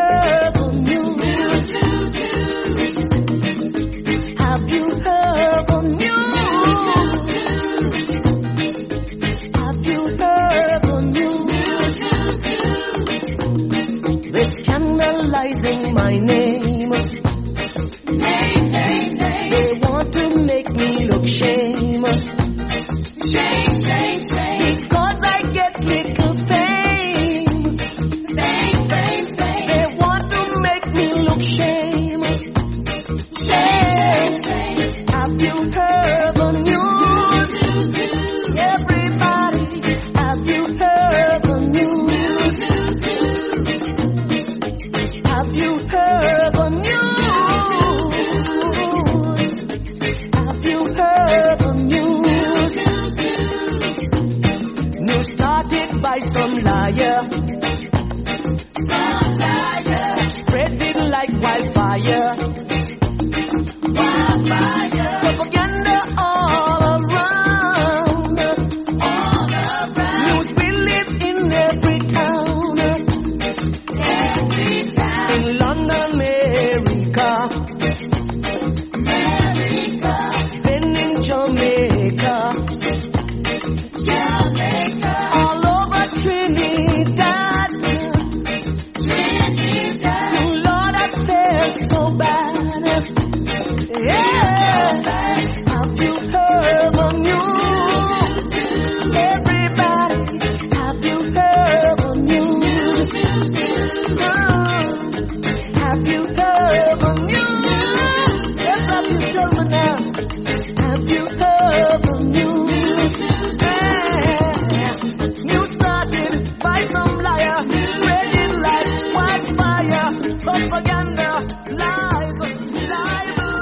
heard the news? Have you heard the news? Have you heard the news? They're scandalizing my name. Name, name, name. They want to make me look shame. Shame, shame, shame. Because I get little fame. Fame, fame, fame. They want to make me look shame. Shame, shame. Have you heard the news? Everybody, have you heard the news? Have you heard the news? Have you heard the news? News started by some liar. Some liar. Spread it like wildfire. Wildfire. Propaganda all around. All around. News we live in every town. Every town. In London, America. America. Then in Jamaica. Jamaica. All over Trinidad. Trinidad. Lord, I feel so bad. Yeah. Have you heard the news? Everybody, have you heard the news? Oh, have you heard the news? Yes, have you told me now? Have you heard the news? Yeah. News started by some liar, spreading like wildfire, propaganda, lies, libel.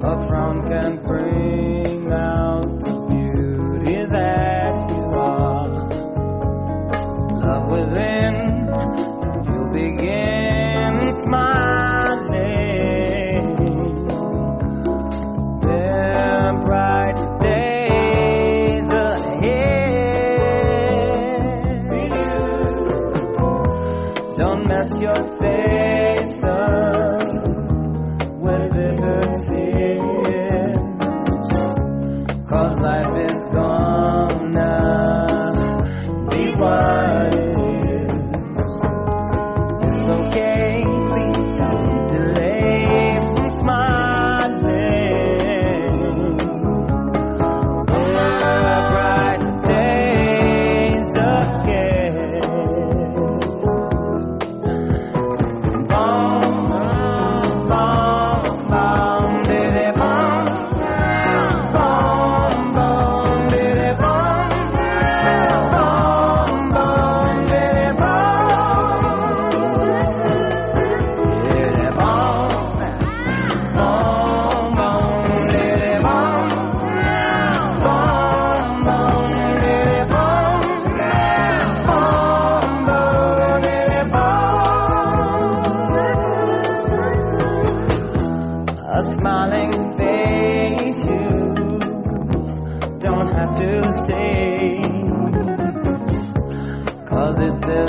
A frown can bring out the beauty that you are. Love within, you begin smiling. There are bright days ahead. Don't mess your face up with bitter tears, 'cause life is gonna be what it is. It's okay, please don't delay from smiling. There are bright days ahead. Bom, bom, bom, diddy bom. Bom, bom, diddy bom. Bom, bom, diddy bom. Diddy bom. Bom, bom, diddy bom. Bom, bom, diddy bom. Bom, bom, diddy bom. A smiling face you don't have to say, 'cause it's as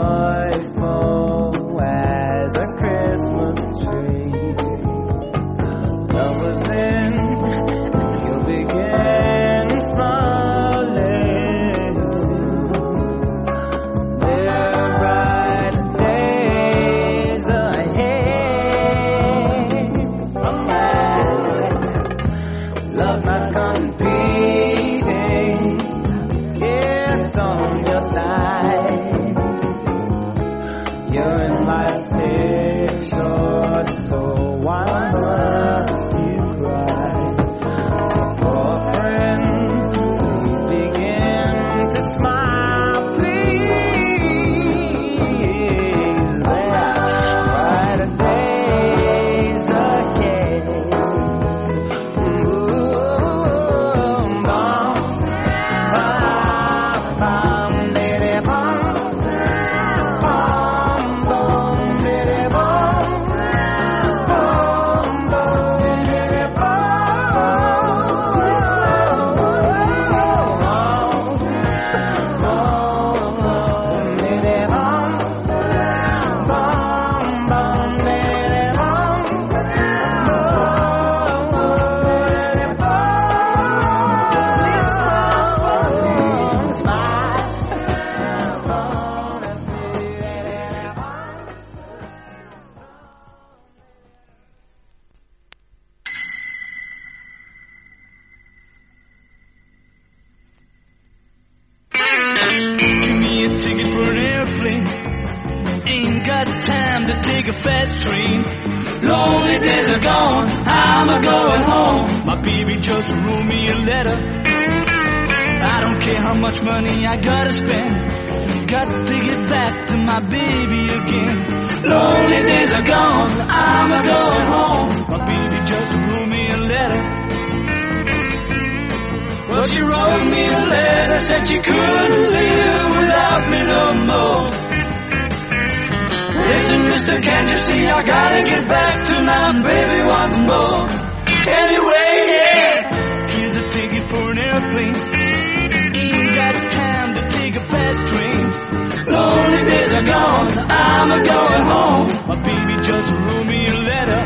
joyful as a Christmas tree. Love within, you begin smiling. There are bright days ahead. Love not competing, it's on your side. You're in life's still short, so why must you cry? So for a friend, please begin to smile, please. There are brighter days ahead. Give me a ticket for an airplane. Ain't got time to take a fast train. Lonely days are gone, I'm a going home. My baby just wrote me a letter. I don't care how much money I gotta spend. Got to get back to my baby again. Lonely days are gone, I'm a going home. My baby just wrote me a letter. Well, she wrote me a letter, said she couldn't live without me no more. Listen, mister, can't you see I gotta get back to my baby once more. Anyway, yeah, here's a ticket for an airplane. Ain't got time to take a fast train. Lonely days are gone, I'm a going home. My baby just wrote me a letter.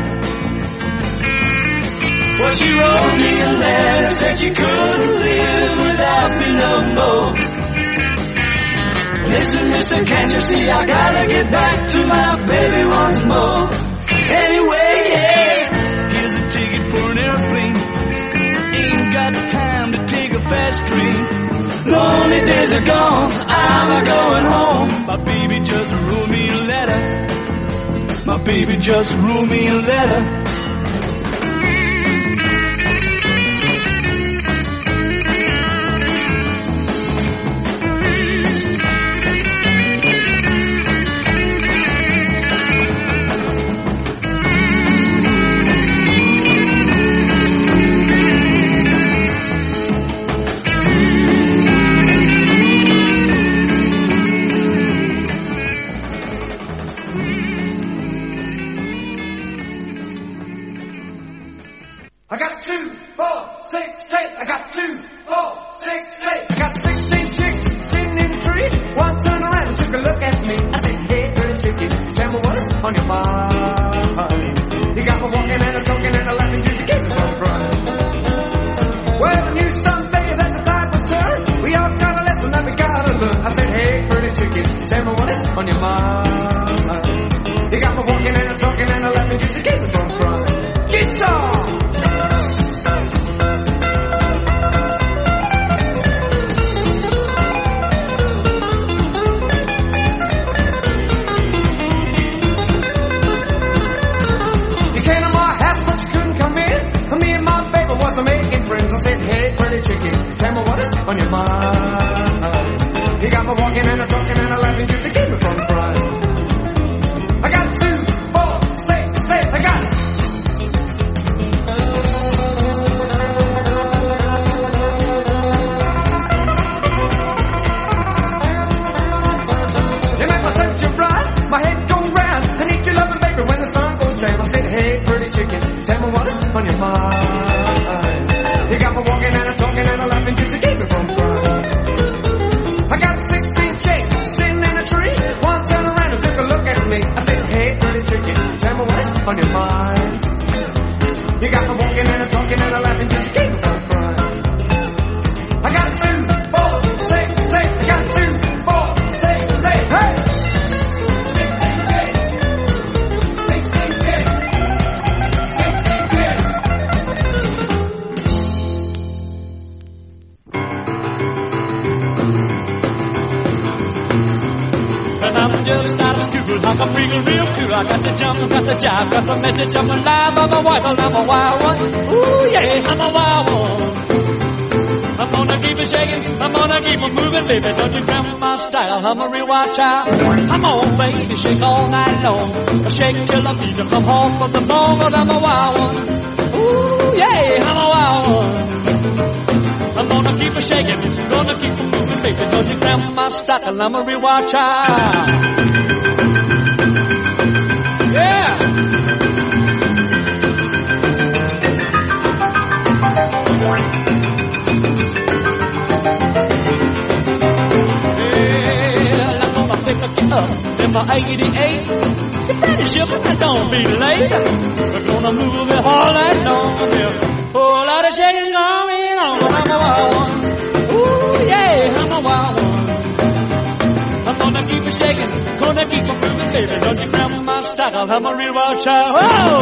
Well, she wrote me a letter, said she couldn't live without me no more. Listen, mister, can't you see I gotta get back to my baby once more. Anyway, yeah, here's a ticket for an airplane. Ain't got time to take a fast train. Lonely days are gone, I'm a going home. My baby just wrote me a letter. My baby just wrote me a letter. two, four, six, eight. I got two, four, six, eight. I got sixteen chicks sitting in a tree. One turned around and took a look at me. I said, hey, pretty chicken, tell me what's on your mind. You got me walking and a talking and a laughing, did you keep me from crying? Well, I knew someday that the tide would turn. We all got a lesson that we gotta learn. I said, hey, pretty chicken, tell me what is on your mind. You got me walking and a talking and a laughing, did you keep me from crying? Guitar! Tell me what is on your mind. You got me walking and a talking and a laughing just to keep me from crying. I got two, four, six, six, I got it. You make my temperature rise, my head go round. I need your loving baby when the sun goes down. I said, hey, pretty chicken, tell me what is on your mind. You got me walking and a talking and a laughing just to keep me from crying. I got sixteen chicks sitting in a tree. One turned around and took a look at me. I said, hey, pretty chicken, tell me what's on your mind. You got me walking and a talking and a laughing just to keep me from crying. I got two, four, six, six. I got two, four, six, six. Hey! sixteen chicks. sixteen chicks. sixteen chicks. Just out of school, I'm a freaking real cool. I got the jump, got the jive, got the message, I'm alive, I'm a wife, I'm a wild one. Ooh yeah, I'm a wild one. I'm gonna keep it shaking, I'm gonna keep it moving, baby. Don't you grab my style, I'm a real wild child. Come on, baby, shake all night long. Shake till I feel you come home from the bone, but I'm a wild one. Ooh yeah, I'm a wild one. I'm gonna keep it shaking, gonna keep it moving, baby. Don't you grab my style, I'm a real wild child. Yeah. Yeah, I'm gonna pick up you up in my eighty-eight. Get ready, sugar, and don't be late. We're gonna move it all night long. Yeah. Whole lot of shaking going on. I'm a wild one. Ooh, yeah, I'm a wild one. I'm gonna keep it shaking, gonna keep it moving, baby. Don't you grab my style, I'm a real wild child. Oh!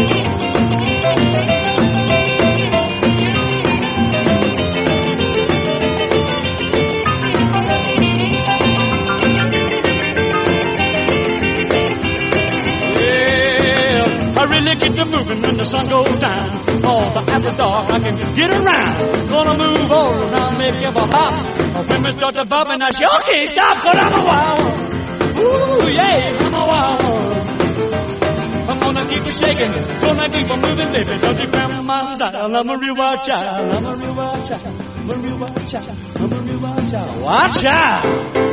Yeah, I really get to moving when the sun goes down. Oh, the after dark, I can get around. Gonna move all around, make you a hop. When we start to bump and I sure can't stop, but I'm a wild one. Ooh, yeah, I'm a wild one. I'm gonna keep it shaking, gonna keep it moving, baby. Don't you grab my style, I'm a real wild child. I'm a real wild child, I'm a real wild child, I'm a real wild child. Watch out!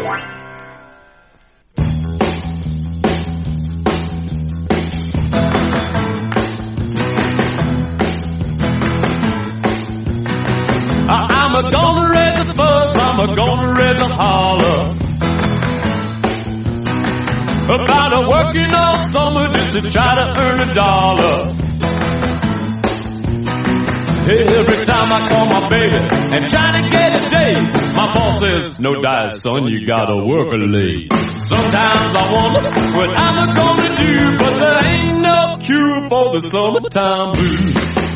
I'm a gonna raise the fuss, I'm a gonna raise the holler about a working all summer just to try to earn a dollar. Every time I call my baby and try to get a date, my boss says, no dice, son, you gotta work a late. Sometimes I wonder what I'm gonna do, but there ain't no cure for the summertime blues.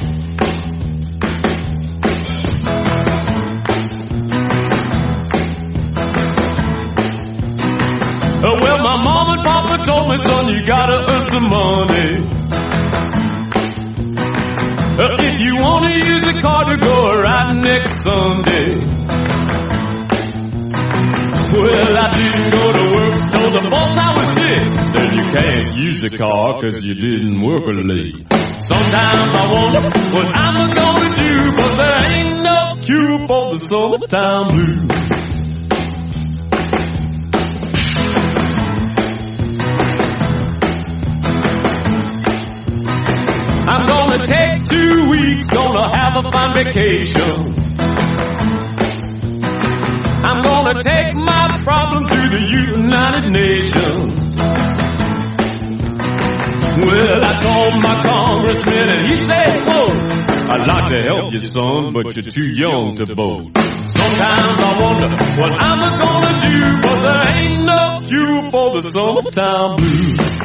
Well, my mom and papa told me, son, you gotta earn some money. If you wanna use the car to go right next Sunday. Well, I didn't go to work, told the boss I was sick. Then you can't use the car cause you didn't work late. Sometimes I wonder what I'm gonna do, but there ain't no cure for the summertime blues. I'm gonna take two weeks, gonna have a fun vacation. I'm gonna take my problem to the United Nations. Well, I told my congressman and he said, quote, I'd like to help you, son, but you're too young to vote. Sometimes I wonder what I'm gonna do, but there ain't no cure for the summertime blues.